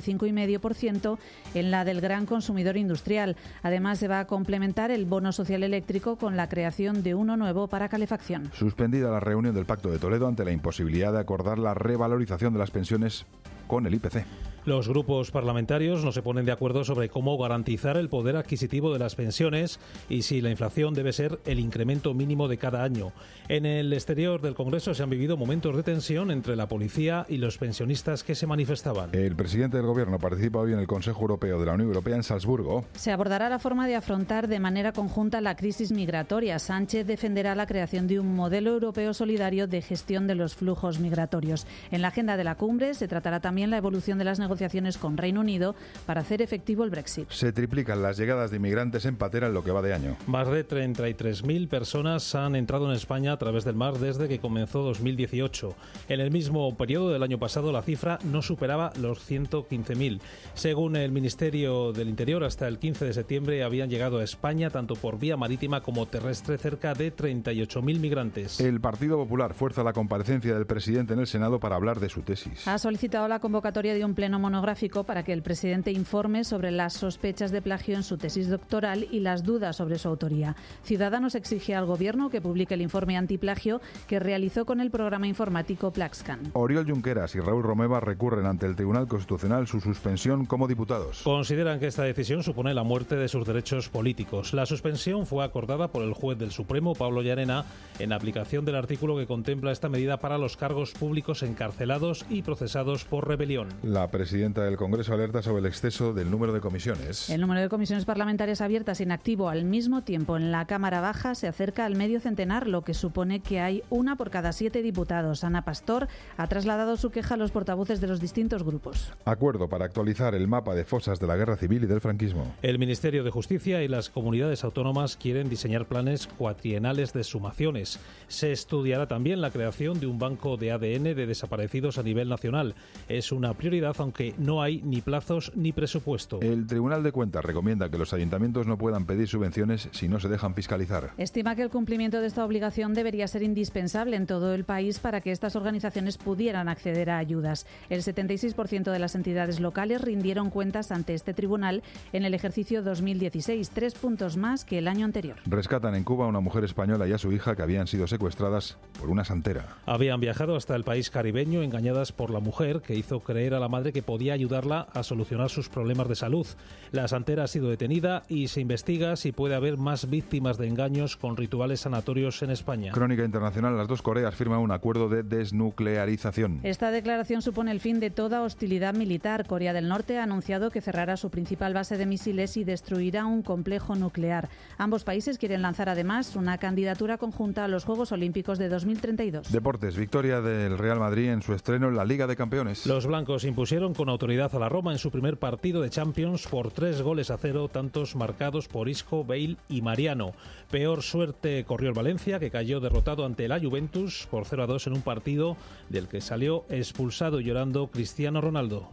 5,5% en la del gran consumidor industrial. Además, se va a complementar el bono social eléctrico con la creación de uno nuevo para calefacción. Suspendida la reunión del Pacto de Toledo ante la imposibilidad de acordar la revalorización de las pensiones con el IPC. Los grupos parlamentarios no se ponen de acuerdo sobre cómo garantizar el poder adquisitivo de las pensiones y si la inflación debe ser el incremento mínimo de cada año. En el exterior del Congreso se han vivido momentos de tensión entre la policía y los pensionistas que se manifestaban. El presidente del Gobierno participa hoy en el Consejo Europeo de la Unión Europea en Salzburgo. Se abordará la forma de afrontar de manera conjunta la crisis migratoria. Sánchez defenderá la creación de un modelo europeo solidario de gestión de los flujos migratorios. En la agenda de la cumbre se tratará también la evolución de las negociaciones con Reino Unido para hacer efectivo el Brexit. Se triplican las llegadas de inmigrantes en patera en lo que va de año. Más de 33.000 personas han entrado en España a través del mar desde que comenzó 2018. En el mismo periodo del año pasado la cifra no superaba los 115.000. Según el Ministerio del Interior, hasta el 15 de septiembre habían llegado a España tanto por vía marítima como terrestre cerca de 38.000 migrantes. El Partido Popular fuerza la comparecencia del presidente en el Senado para hablar de su tesis. Ha solicitado la convocatoria de un pleno monográfico para que el presidente informe sobre las sospechas de plagio en su tesis doctoral y las dudas sobre su autoría. Ciudadanos exige al Gobierno que publique el informe antiplagio que realizó con el programa informático Plaxcan. Oriol Junqueras y Raúl Romeva recurren ante el Tribunal Constitucional su suspensión como diputados. Consideran que esta decisión supone la muerte de sus derechos políticos. La suspensión fue acordada por el juez del Supremo, Pablo Llarena, en aplicación del artículo que contempla esta medida para los cargos públicos encarcelados y procesados por rebelión. La presidenta del Congreso alerta sobre el exceso del número de comisiones. El número de comisiones parlamentarias abiertas inactivo al mismo tiempo en la Cámara Baja se acerca al medio centenar, lo que supone que hay una por cada 7 diputados. Ana Pastor ha trasladado su queja a los portavoces de los distintos grupos. Acuerdo para actualizar el mapa de fosas de la Guerra Civil y del franquismo. El Ministerio de Justicia y las comunidades autónomas quieren diseñar planes cuatrienales de exhumaciones. Se estudiará también la creación de un banco de ADN de desaparecidos a nivel nacional. Es una prioridad, aunque no hay ni plazos ni presupuesto. El Tribunal de Cuentas recomienda que los ayuntamientos no puedan pedir subvenciones si no se dejan fiscalizar. Estima que el cumplimiento de esta obligación debería ser indispensable en todo el país para que estas organizaciones pudieran acceder a ayudas. El 76% de las entidades locales rindieron cuentas ante este tribunal en el ejercicio 2016, 3 puntos más que el año anterior. Rescatan en Cuba a una mujer española y a su hija que habían sido secuestradas por una santera. Habían viajado hasta el país caribeño engañadas por la mujer que hizo creer a la madre que podía ayudarla a solucionar sus problemas de salud. La santera ha sido detenida y se investiga si puede haber más víctimas de engaños con rituales sanatorios en España. Crónica internacional: las dos Coreas firman un acuerdo de desnuclearización. Esta declaración supone el fin de toda hostilidad militar. Corea del Norte ha anunciado que cerrará su principal base de misiles y destruirá un complejo nuclear. Ambos países quieren lanzar además una candidatura conjunta a los Juegos Olímpicos de 2032. Deportes: victoria del Real Madrid en su estreno en la Liga de Campeones. Los blancos impusieron con autoridad a la Roma en su primer partido de Champions por 3-0, tantos marcados por Isco, Bale y Mariano. Peor suerte corrió el Valencia, que cayó derrotado ante la Juventus por 0-2 en un partido del que salió expulsado y llorando Cristiano Ronaldo.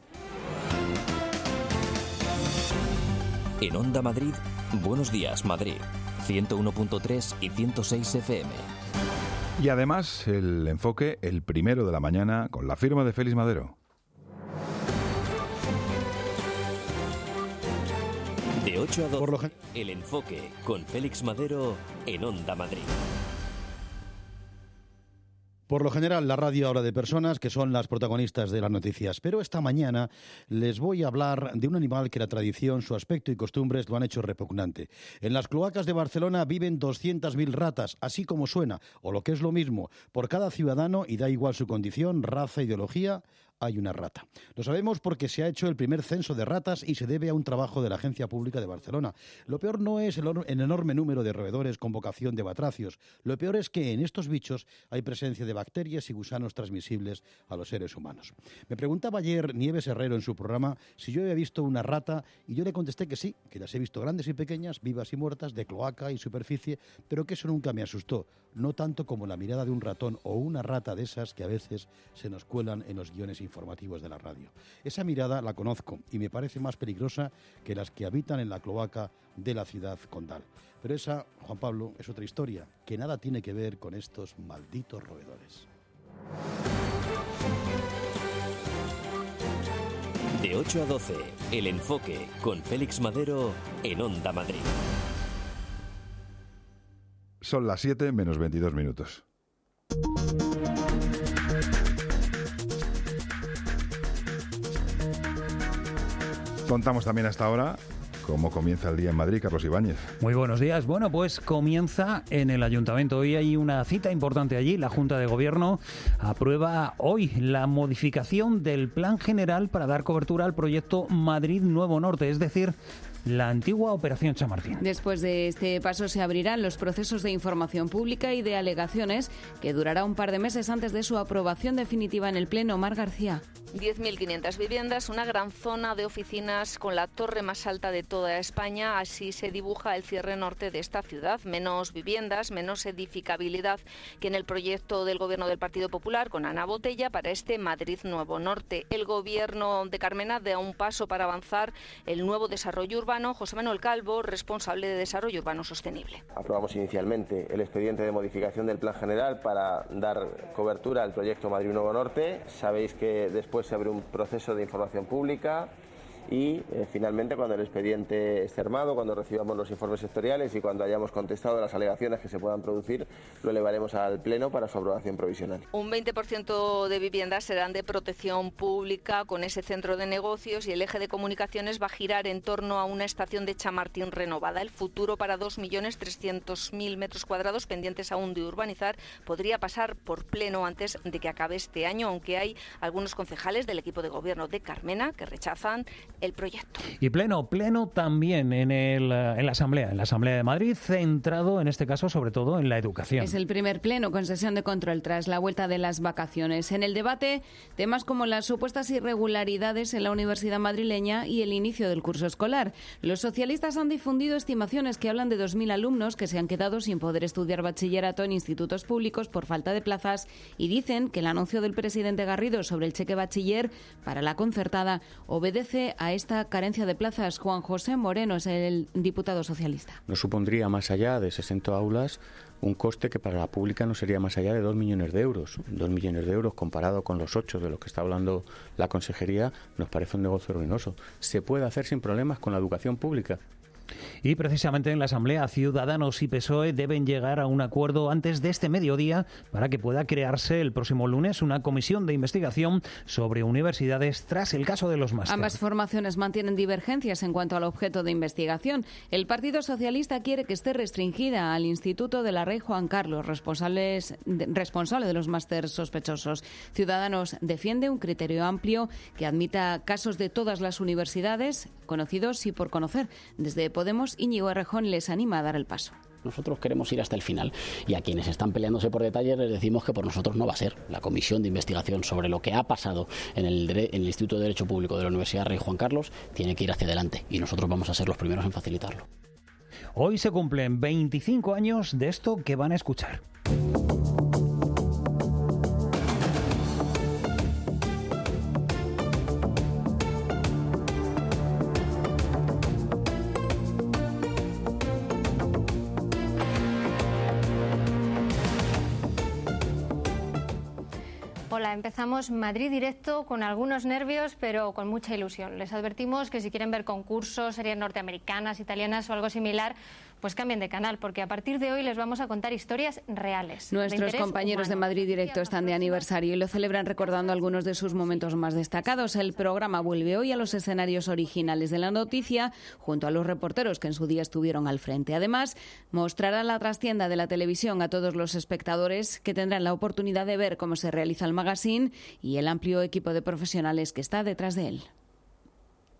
En Onda Madrid, Buenos Días Madrid, 101.3 y 106 FM. Y además el enfoque, el primero de la mañana, con la firma de Félix Madero. De 8 a 12, el enfoque con Félix Madero en Onda Madrid. Por lo general, la radio habla de personas que son las protagonistas de las noticias, pero esta mañana les voy a hablar de un animal que la tradición, su aspecto y costumbres lo han hecho repugnante. En las cloacas de Barcelona viven 200.000 ratas, así como suena, o lo que es lo mismo, por cada ciudadano, y da igual su condición, raza, ideología, hay una rata. Lo sabemos porque se ha hecho el primer censo de ratas y se debe a un trabajo de la Agencia Pública de Barcelona. Lo peor no es el enorme número de roedores con vocación de batracios. Lo peor es que en estos bichos hay presencia de bacterias y gusanos transmisibles a los seres humanos. Me preguntaba ayer Nieves Herrero en su programa si yo había visto una rata y yo le contesté que sí, que las he visto grandes y pequeñas, vivas y muertas, de cloaca y superficie, pero que eso nunca me asustó, no tanto como la mirada de un ratón o una rata de esas que a veces se nos cuelan en los guiones infantiles. informativos de la radio. Esa mirada la conozco y me parece más peligrosa que las que habitan en la cloaca de la ciudad condal. Pero esa, Juan Pablo, es otra historia, que nada tiene que ver con estos malditos roedores. De 8 a 12, El Enfoque, con Félix Madero, en Onda Madrid. Son las 7 menos 22 minutos. Contamos también hasta ahora cómo comienza el día en Madrid, Carlos Ibáñez. Muy buenos días. Bueno, pues comienza en el Ayuntamiento. Hoy hay una cita importante allí. La Junta de Gobierno aprueba hoy la modificación del Plan General para dar cobertura al proyecto Madrid Nuevo Norte, es decir, la antigua Operación Chamartín. Después de este paso se abrirán los procesos de información pública y de alegaciones, que durará un par de meses antes de su aprobación definitiva en el Pleno. Mar García. 10.500 viviendas, una gran zona de oficinas con la torre más alta de toda España. Así se dibuja el cierre norte de esta ciudad. Menos viviendas, menos edificabilidad que en el proyecto del Gobierno del Partido Popular con Ana Botella para este Madrid Nuevo Norte. El Gobierno de Carmena da un paso para avanzar el nuevo desarrollo urbano. José Manuel Calvo, responsable de Desarrollo Urbano Sostenible. Aprobamos inicialmente el expediente de modificación del Plan General para dar cobertura al proyecto Madrid Nuevo Norte. Sabéis que después se abre un proceso de información pública y finalmente, cuando el expediente esté armado, cuando recibamos los informes sectoriales y cuando hayamos contestado las alegaciones que se puedan producir, lo elevaremos al Pleno para su aprobación provisional. Un 20% de viviendas serán de protección pública con ese centro de negocios y el eje de comunicaciones va a girar en torno a una estación de Chamartín renovada. El futuro para 2.300.000 metros cuadrados pendientes aún de urbanizar podría pasar por Pleno antes de que acabe este año, aunque hay algunos concejales del equipo de gobierno de Carmena que rechazan el proyecto. Y pleno también en la Asamblea de Madrid, centrado en este caso sobre todo en la educación. Es el primer pleno con sesión de control tras la vuelta de las vacaciones. En el debate, temas como las supuestas irregularidades en la universidad madrileña y el inicio del curso escolar. Los socialistas han difundido estimaciones que hablan de 2.000 alumnos que se han quedado sin poder estudiar bachillerato en institutos públicos por falta de plazas y dicen que el anuncio del presidente Garrido sobre el cheque bachiller para la concertada obedece a esta carencia de plazas. Juan José Moreno es el diputado socialista. No supondría más allá de 60 aulas un coste que para la pública no sería más allá de 2 millones de euros. 2 millones de euros comparado con los 8 de los que está hablando la consejería nos parece un negocio ruinoso. Se puede hacer sin problemas con la educación pública. Y precisamente en la Asamblea, Ciudadanos y PSOE deben llegar a un acuerdo antes de este mediodía para que pueda crearse el próximo lunes una comisión de investigación sobre universidades tras el caso de los másteres. Ambas formaciones mantienen divergencias en cuanto al objeto de investigación. El Partido Socialista quiere que esté restringida al Instituto de la Rey Juan Carlos, responsable de los másteres sospechosos. Ciudadanos defiende un criterio amplio que admita casos de todas las universidades, conocidos y por conocer. Desde Podemos, Íñigo Errejón les anima a dar el paso. Nosotros queremos ir hasta el final y a quienes están peleándose por detalles les decimos que por nosotros no va a ser. La comisión de investigación sobre lo que ha pasado en el Instituto de Derecho Público de la Universidad Rey Juan Carlos tiene que ir hacia adelante y nosotros vamos a ser los primeros en facilitarlo. Hoy se cumplen 25 años de esto que van a escuchar. Hola, empezamos Madrid Directo con algunos nervios, pero con mucha ilusión. Les advertimos que si quieren ver concursos, series norteamericanas, italianas o algo similar, pues cambien de canal, porque a partir de hoy les vamos a contar historias reales. Nuestros compañeros de Madrid Directo están de aniversario y lo celebran recordando algunos de sus momentos más destacados. El programa vuelve hoy a los escenarios originales de la noticia, junto a los reporteros que en su día estuvieron al frente. Además, mostrará la trastienda de la televisión a todos los espectadores que tendrán la oportunidad de ver cómo se realiza el magazine y el amplio equipo de profesionales que está detrás de él.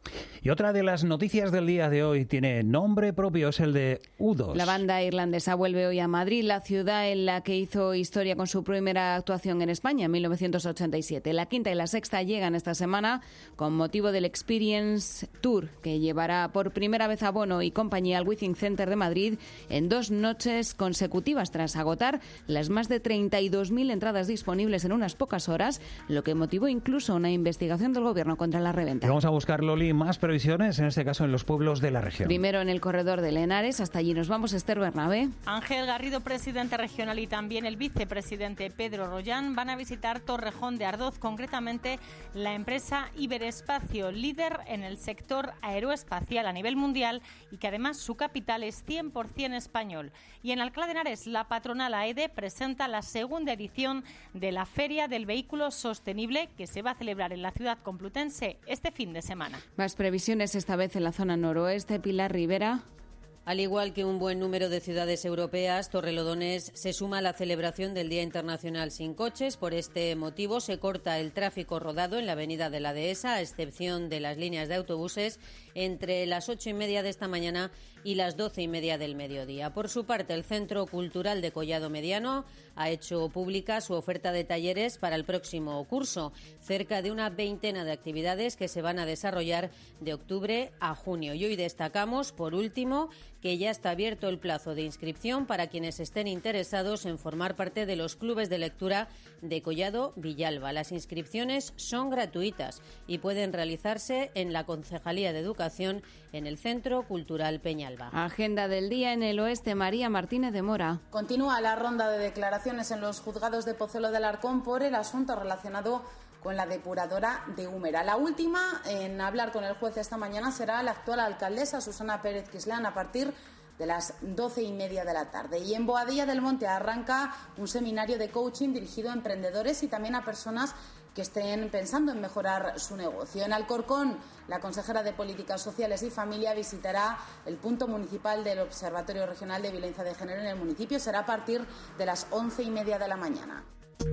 Y otra de las noticias del día de hoy tiene nombre propio, es el de U2. La banda irlandesa vuelve hoy a Madrid, la ciudad en la que hizo historia con su primera actuación en España en 1987. La quinta y la sexta llegan esta semana con motivo del Experience Tour, que llevará por primera vez a Bono y compañía al Withing Center de Madrid en 2 noches consecutivas, tras agotar las más de 32.000 entradas disponibles en unas pocas horas, lo que motivó incluso una investigación del Gobierno contra la reventa. Vamos a buscar, Loli, más previsiones, en este caso en los pueblos de la región. Primero en el corredor de Henares, hasta allí nos vamos, Esther Bernabé. Ángel Garrido, presidente regional, y también el vicepresidente Pedro Rollán van a visitar Torrejón de Ardoz, concretamente la empresa Iberespacio, líder en el sector aeroespacial a nivel mundial y que además su capital es 100% español. Y en Alcalá de Henares, la patronal AEDE presenta la segunda edición de la Feria del Vehículo Sostenible, que se va a celebrar en la ciudad complutense este fin de semana. Más previsiones esta vez en la zona noroeste. Pilar Rivera. Al igual que un buen número de ciudades europeas, Torrelodones se suma a la celebración del Día Internacional sin Coches. Por este motivo se corta el tráfico rodado en la avenida de la Dehesa, a excepción de las líneas de autobuses, entre las 8:30 de esta mañana y las 12:30 del mediodía. Por su parte, el Centro Cultural de Collado Mediano ha hecho pública su oferta de talleres para el próximo curso, cerca de una veintena de actividades que se van a desarrollar de octubre a junio. Y hoy destacamos, por último, que ya está abierto el plazo de inscripción para quienes estén interesados en formar parte de los clubes de lectura de Collado Villalba. Las inscripciones son gratuitas y pueden realizarse en la Concejalía de Educación en el Centro Cultural Peñalba. Agenda del día en el oeste, María Martínez de Mora. Continúa la ronda de declaraciones en los juzgados de Pozuelo de Alarcón por el asunto relacionado con la depuradora de Úmera. La última en hablar con el juez esta mañana será la actual alcaldesa Susana Pérez Quislán a partir de las 12:30 de la tarde. Y en Boadilla del Monte arranca un seminario de coaching dirigido a emprendedores y también a personas que estén pensando en mejorar su negocio. En Alcorcón, la consejera de Políticas Sociales y Familia visitará el punto municipal del Observatorio Regional de Violencia de Género en el municipio. Será a partir de las 11:30 de la mañana.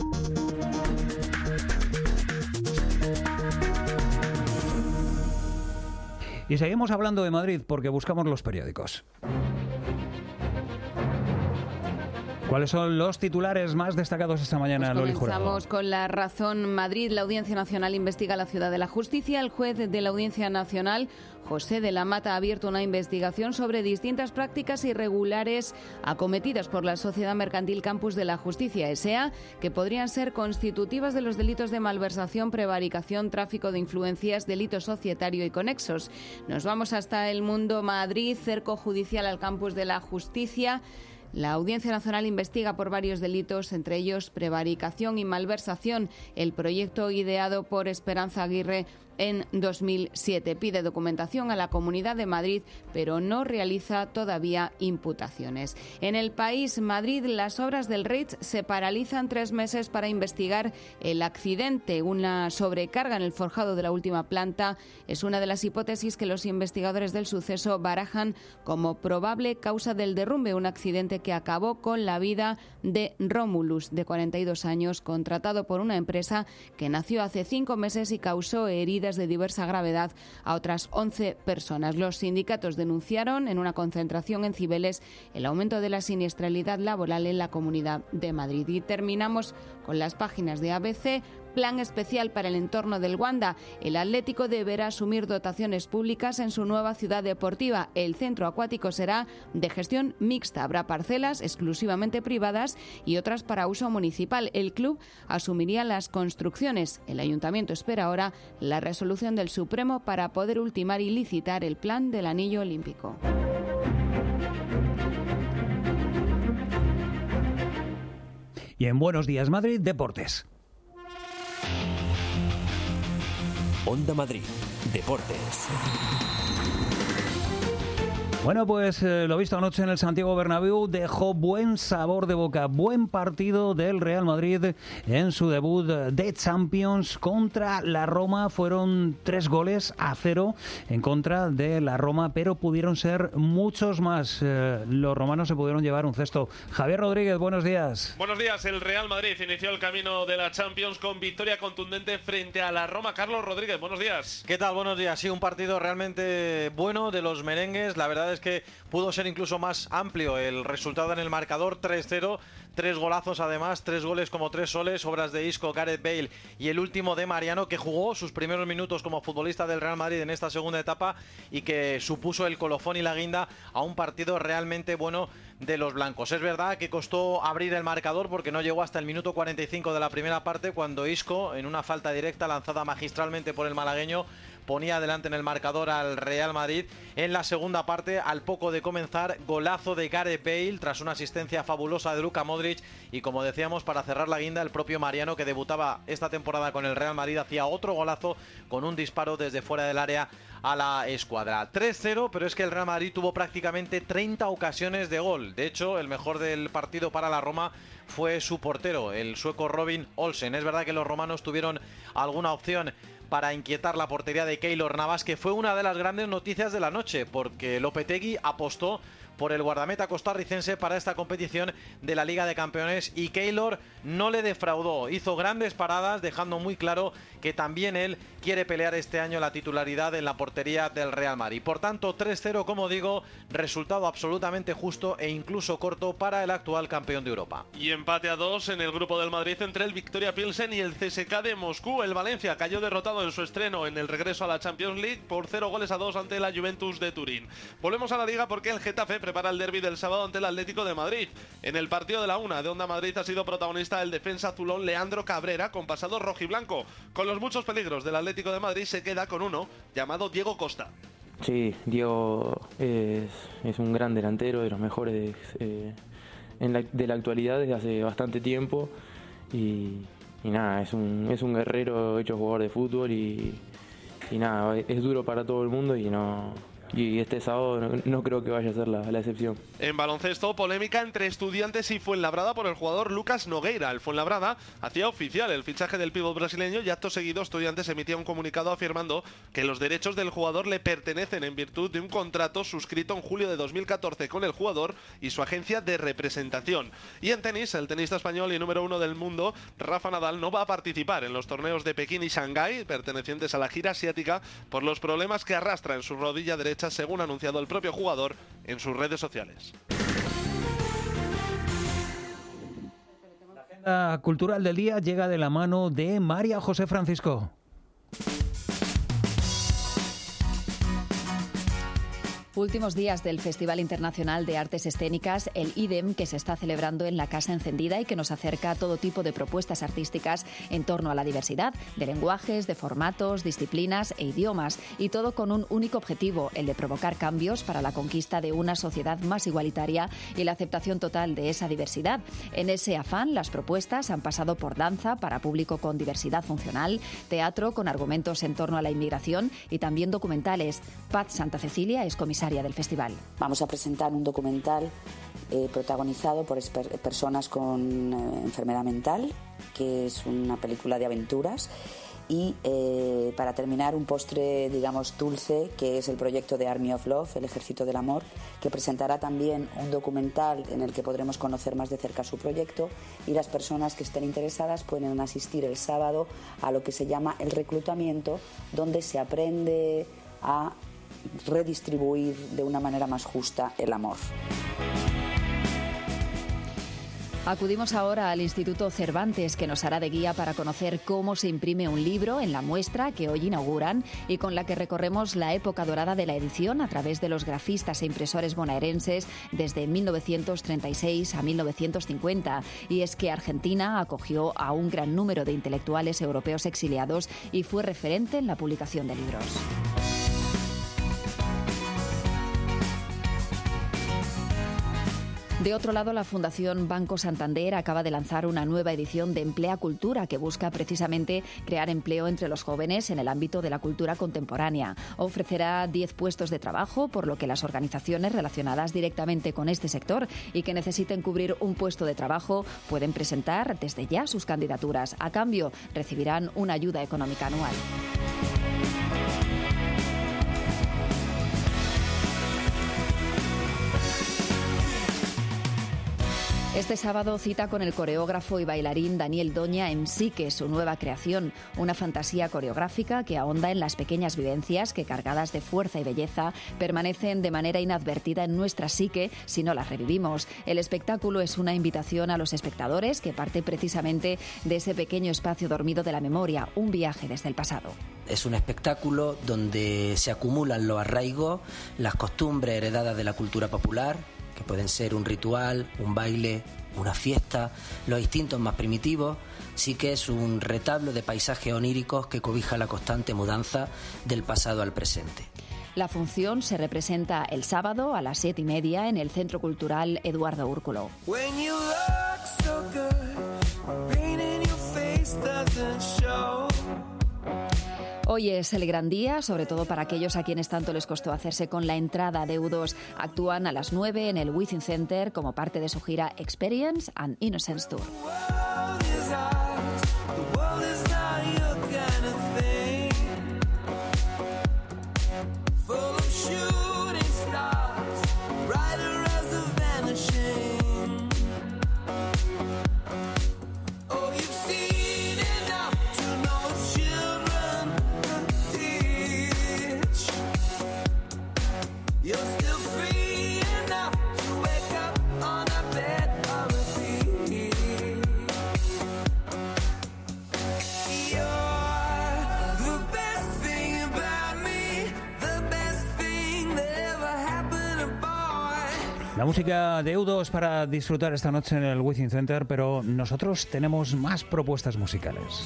Y seguimos hablando de Madrid porque buscamos los periódicos. ¿Cuáles son los titulares más destacados esta mañana, Loli Jurado? Comenzamos con La Razón. Madrid, la Audiencia Nacional investiga la ciudad de la justicia. El juez de la Audiencia Nacional, José de la Mata, ha abierto una investigación sobre distintas prácticas irregulares acometidas por la Sociedad Mercantil Campus de la Justicia, S.A., que podrían ser constitutivas de los delitos de malversación, prevaricación, tráfico de influencias, delito societario y conexos. Nos vamos hasta El Mundo. Madrid, cerco judicial al Campus de la Justicia. La Audiencia Nacional investiga por varios delitos, entre ellos prevaricación y malversación. El proyecto ideado por Esperanza Aguirre en 2007 pide documentación a la Comunidad de Madrid, pero no realiza todavía imputaciones. En El País, Madrid, las obras del REIT se paralizan 3 meses para investigar el accidente. Una sobrecarga en el forjado de la última planta es una de las hipótesis que los investigadores del suceso barajan como probable causa del derrumbe, un accidente que acabó con la vida de Rómulus, de 42 años, contratado por una empresa que nació hace 5 meses y causó heridas de diversa gravedad a otras 11 personas. Los sindicatos denunciaron en una concentración en Cibeles el aumento de la siniestralidad laboral en la Comunidad de Madrid. Y terminamos con las páginas de ABC. Plan especial para el entorno del Wanda. El Atlético deberá asumir dotaciones públicas en su nueva ciudad deportiva. El centro acuático será de gestión mixta. Habrá parcelas exclusivamente privadas y otras para uso municipal. El club asumiría las construcciones. El ayuntamiento espera ahora la resolución del Supremo para poder ultimar y licitar el plan del anillo olímpico. Y en Buenos Días Madrid, deportes. Onda Madrid, deportes. Bueno, pues lo visto anoche en el Santiago Bernabéu dejó buen sabor de boca. Buen partido del Real Madrid en su debut de Champions contra la Roma. Fueron 3-0 en contra de la Roma, pero pudieron ser muchos más. Los romanos se pudieron llevar un cesto. Javier Rodríguez, buenos días. Buenos días. El Real Madrid inició el camino de la Champions con victoria contundente frente a la Roma. Carlos Rodríguez, buenos días. ¿Qué tal? Buenos días. Sí, un partido realmente bueno de los merengues. La verdad es que pudo ser incluso más amplio el resultado en el marcador. 3-0, 3 golazos además, 3 goles como 3 soles, obras de Isco, Gareth Bale y el último de Mariano, que jugó sus primeros minutos como futbolista del Real Madrid en esta segunda etapa y que supuso el colofón y la guinda a un partido realmente bueno de los blancos. Es verdad que costó abrir el marcador porque no llegó hasta el minuto 45 de la primera parte, cuando Isco, en una falta directa lanzada magistralmente por el malagueño, ponía adelante en el marcador al Real Madrid. En la segunda parte, al poco de comenzar, golazo de Gareth Bale tras una asistencia fabulosa de Luka Modric y, como decíamos, para cerrar la guinda, el propio Mariano, que debutaba esta temporada con el Real Madrid, hacía otro golazo con un disparo desde fuera del área a la escuadra. 3-0, pero es que el Real Madrid tuvo prácticamente 30 ocasiones de gol. De hecho, el mejor del partido para la Roma fue su portero, el sueco Robin Olsen. Es verdad que los romanos tuvieron alguna opción para inquietar la portería de Keylor Navas, que fue una de las grandes noticias de la noche, porque Lopetegui apostó por el guardameta costarricense para esta competición de la Liga de Campeones y Keylor no le defraudó, hizo grandes paradas dejando muy claro que también él quiere pelear este año la titularidad en la portería del Real Madrid. Por tanto, 3-0, como digo, resultado absolutamente justo e incluso corto para el actual campeón de Europa. Y empate a 2 en el grupo del Madrid entre el Victoria Pilsen y el CSKA de Moscú. El Valencia cayó derrotado en su estreno en el regreso a la Champions League por 0-2 ante la Juventus de Turín. Volvemos a la Liga porque el Getafe prepara el derbi del sábado ante el Atlético de Madrid. En el partido de la 1 de Onda Madrid ha sido protagonista el defensa azulón Leandro Cabrera, con pasado rojiblanco. Con los muchos peligros del Atlético de Madrid se queda con uno llamado Diego Costa. Sí, Diego es un gran delantero, de los mejores de la actualidad desde hace bastante tiempo y nada, es un guerrero hecho jugador de fútbol y nada, es duro para todo el mundo y este sábado no creo que vaya a ser la excepción. En baloncesto, polémica entre Estudiantes y Fuenlabrada por el jugador Lucas Nogueira. El Fuenlabrada hacía oficial el fichaje del pívot brasileño y acto seguido Estudiantes emitía un comunicado afirmando que los derechos del jugador le pertenecen en virtud de un contrato suscrito en julio de 2014 con el jugador y su agencia de representación. Y en tenis, el tenista español y número 1 del mundo, Rafa Nadal, no va a participar en los torneos de Pekín y Shanghái, pertenecientes a la gira asiática, por los problemas que arrastra en su rodilla derecha, según ha anunciado el propio jugador en sus redes sociales. La agenda cultural del día llega de la mano de María José Francisco. Últimos días del Festival Internacional de Artes Escénicas, el IDEM, que se está celebrando en la Casa Encendida y que nos acerca a todo tipo de propuestas artísticas en torno a la diversidad de lenguajes, de formatos, disciplinas e idiomas, y todo con un único objetivo, el de provocar cambios para la conquista de una sociedad más igualitaria y la aceptación total de esa diversidad. En ese afán, las propuestas han pasado por danza para público con diversidad funcional, teatro con argumentos en torno a la inmigración y también documentales. Paz Santa Cecilia es comisaria del festival. Vamos a presentar un documental protagonizado por personas con enfermedad mental, que es una película de aventuras, y para terminar un postre, digamos, dulce, que es el proyecto de Army of Love, el Ejército del Amor, que presentará también un documental en el que podremos conocer más de cerca su proyecto, y las personas que estén interesadas pueden asistir el sábado a lo que se llama el reclutamiento, donde se aprende a redistribuir de una manera más justa el amor. Acudimos ahora al Instituto Cervantes, que nos hará de guía para conocer cómo se imprime un libro en la muestra que hoy inauguran y con la que recorremos la época dorada de la edición a través de los grafistas e impresores bonaerenses desde 1936 a 1950. Y es que Argentina acogió a un gran número de intelectuales europeos exiliados y fue referente en la publicación de libros. De otro lado, la Fundación Banco Santander acaba de lanzar una nueva edición de Emplea Cultura que busca precisamente crear empleo entre los jóvenes en el ámbito de la cultura contemporánea. Ofrecerá 10 puestos de trabajo, por lo que las organizaciones relacionadas directamente con este sector y que necesiten cubrir un puesto de trabajo pueden presentar desde ya sus candidaturas. A cambio, recibirán una ayuda económica anual. Este sábado cita con el coreógrafo y bailarín Daniel Doña en Psique, su nueva creación, una fantasía coreográfica que ahonda en las pequeñas vivencias que, cargadas de fuerza y belleza, permanecen de manera inadvertida en nuestra psique si no las revivimos. El espectáculo es una invitación a los espectadores que parte precisamente de ese pequeño espacio dormido de la memoria, un viaje desde el pasado. Es un espectáculo donde se acumulan los arraigos, las costumbres heredadas de la cultura popular, que pueden ser un ritual, un baile, una fiesta, los instintos más primitivos. Sí que es un retablo de paisajes oníricos que cobija la constante mudanza del pasado al presente. La función se representa el sábado a las 7:30 en el Centro Cultural Eduardo Úrculo. Hoy es el gran día, sobre todo para aquellos a quienes tanto les costó hacerse con la entrada de U2. Actúan a las 9 en el Within Center como parte de su gira Experience and Innocence Tour. La música de U2 para disfrutar esta noche en el Within Center, pero nosotros tenemos más propuestas musicales.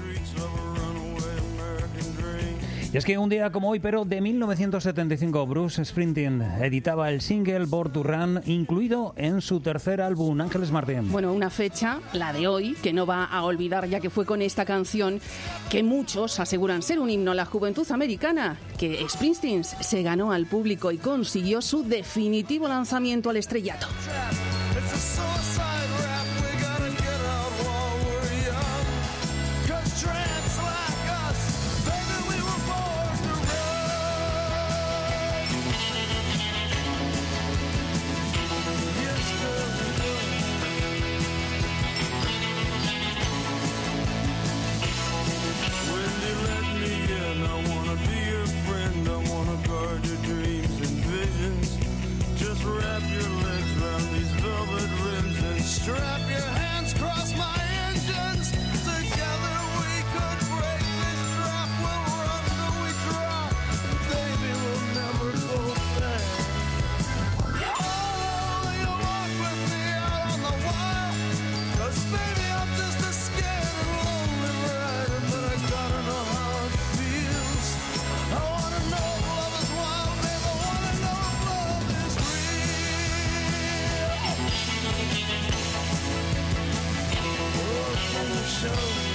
Y es que un día como hoy, pero de 1975, Bruce Springsteen editaba el single Born to Run, incluido en su tercer álbum. Ángeles Martín. Bueno, una fecha, la de hoy, que no va a olvidar, ya que fue con esta canción que muchos aseguran ser un himno a la juventud americana, que Springsteen se ganó al público y consiguió su definitivo lanzamiento al estrellato. Show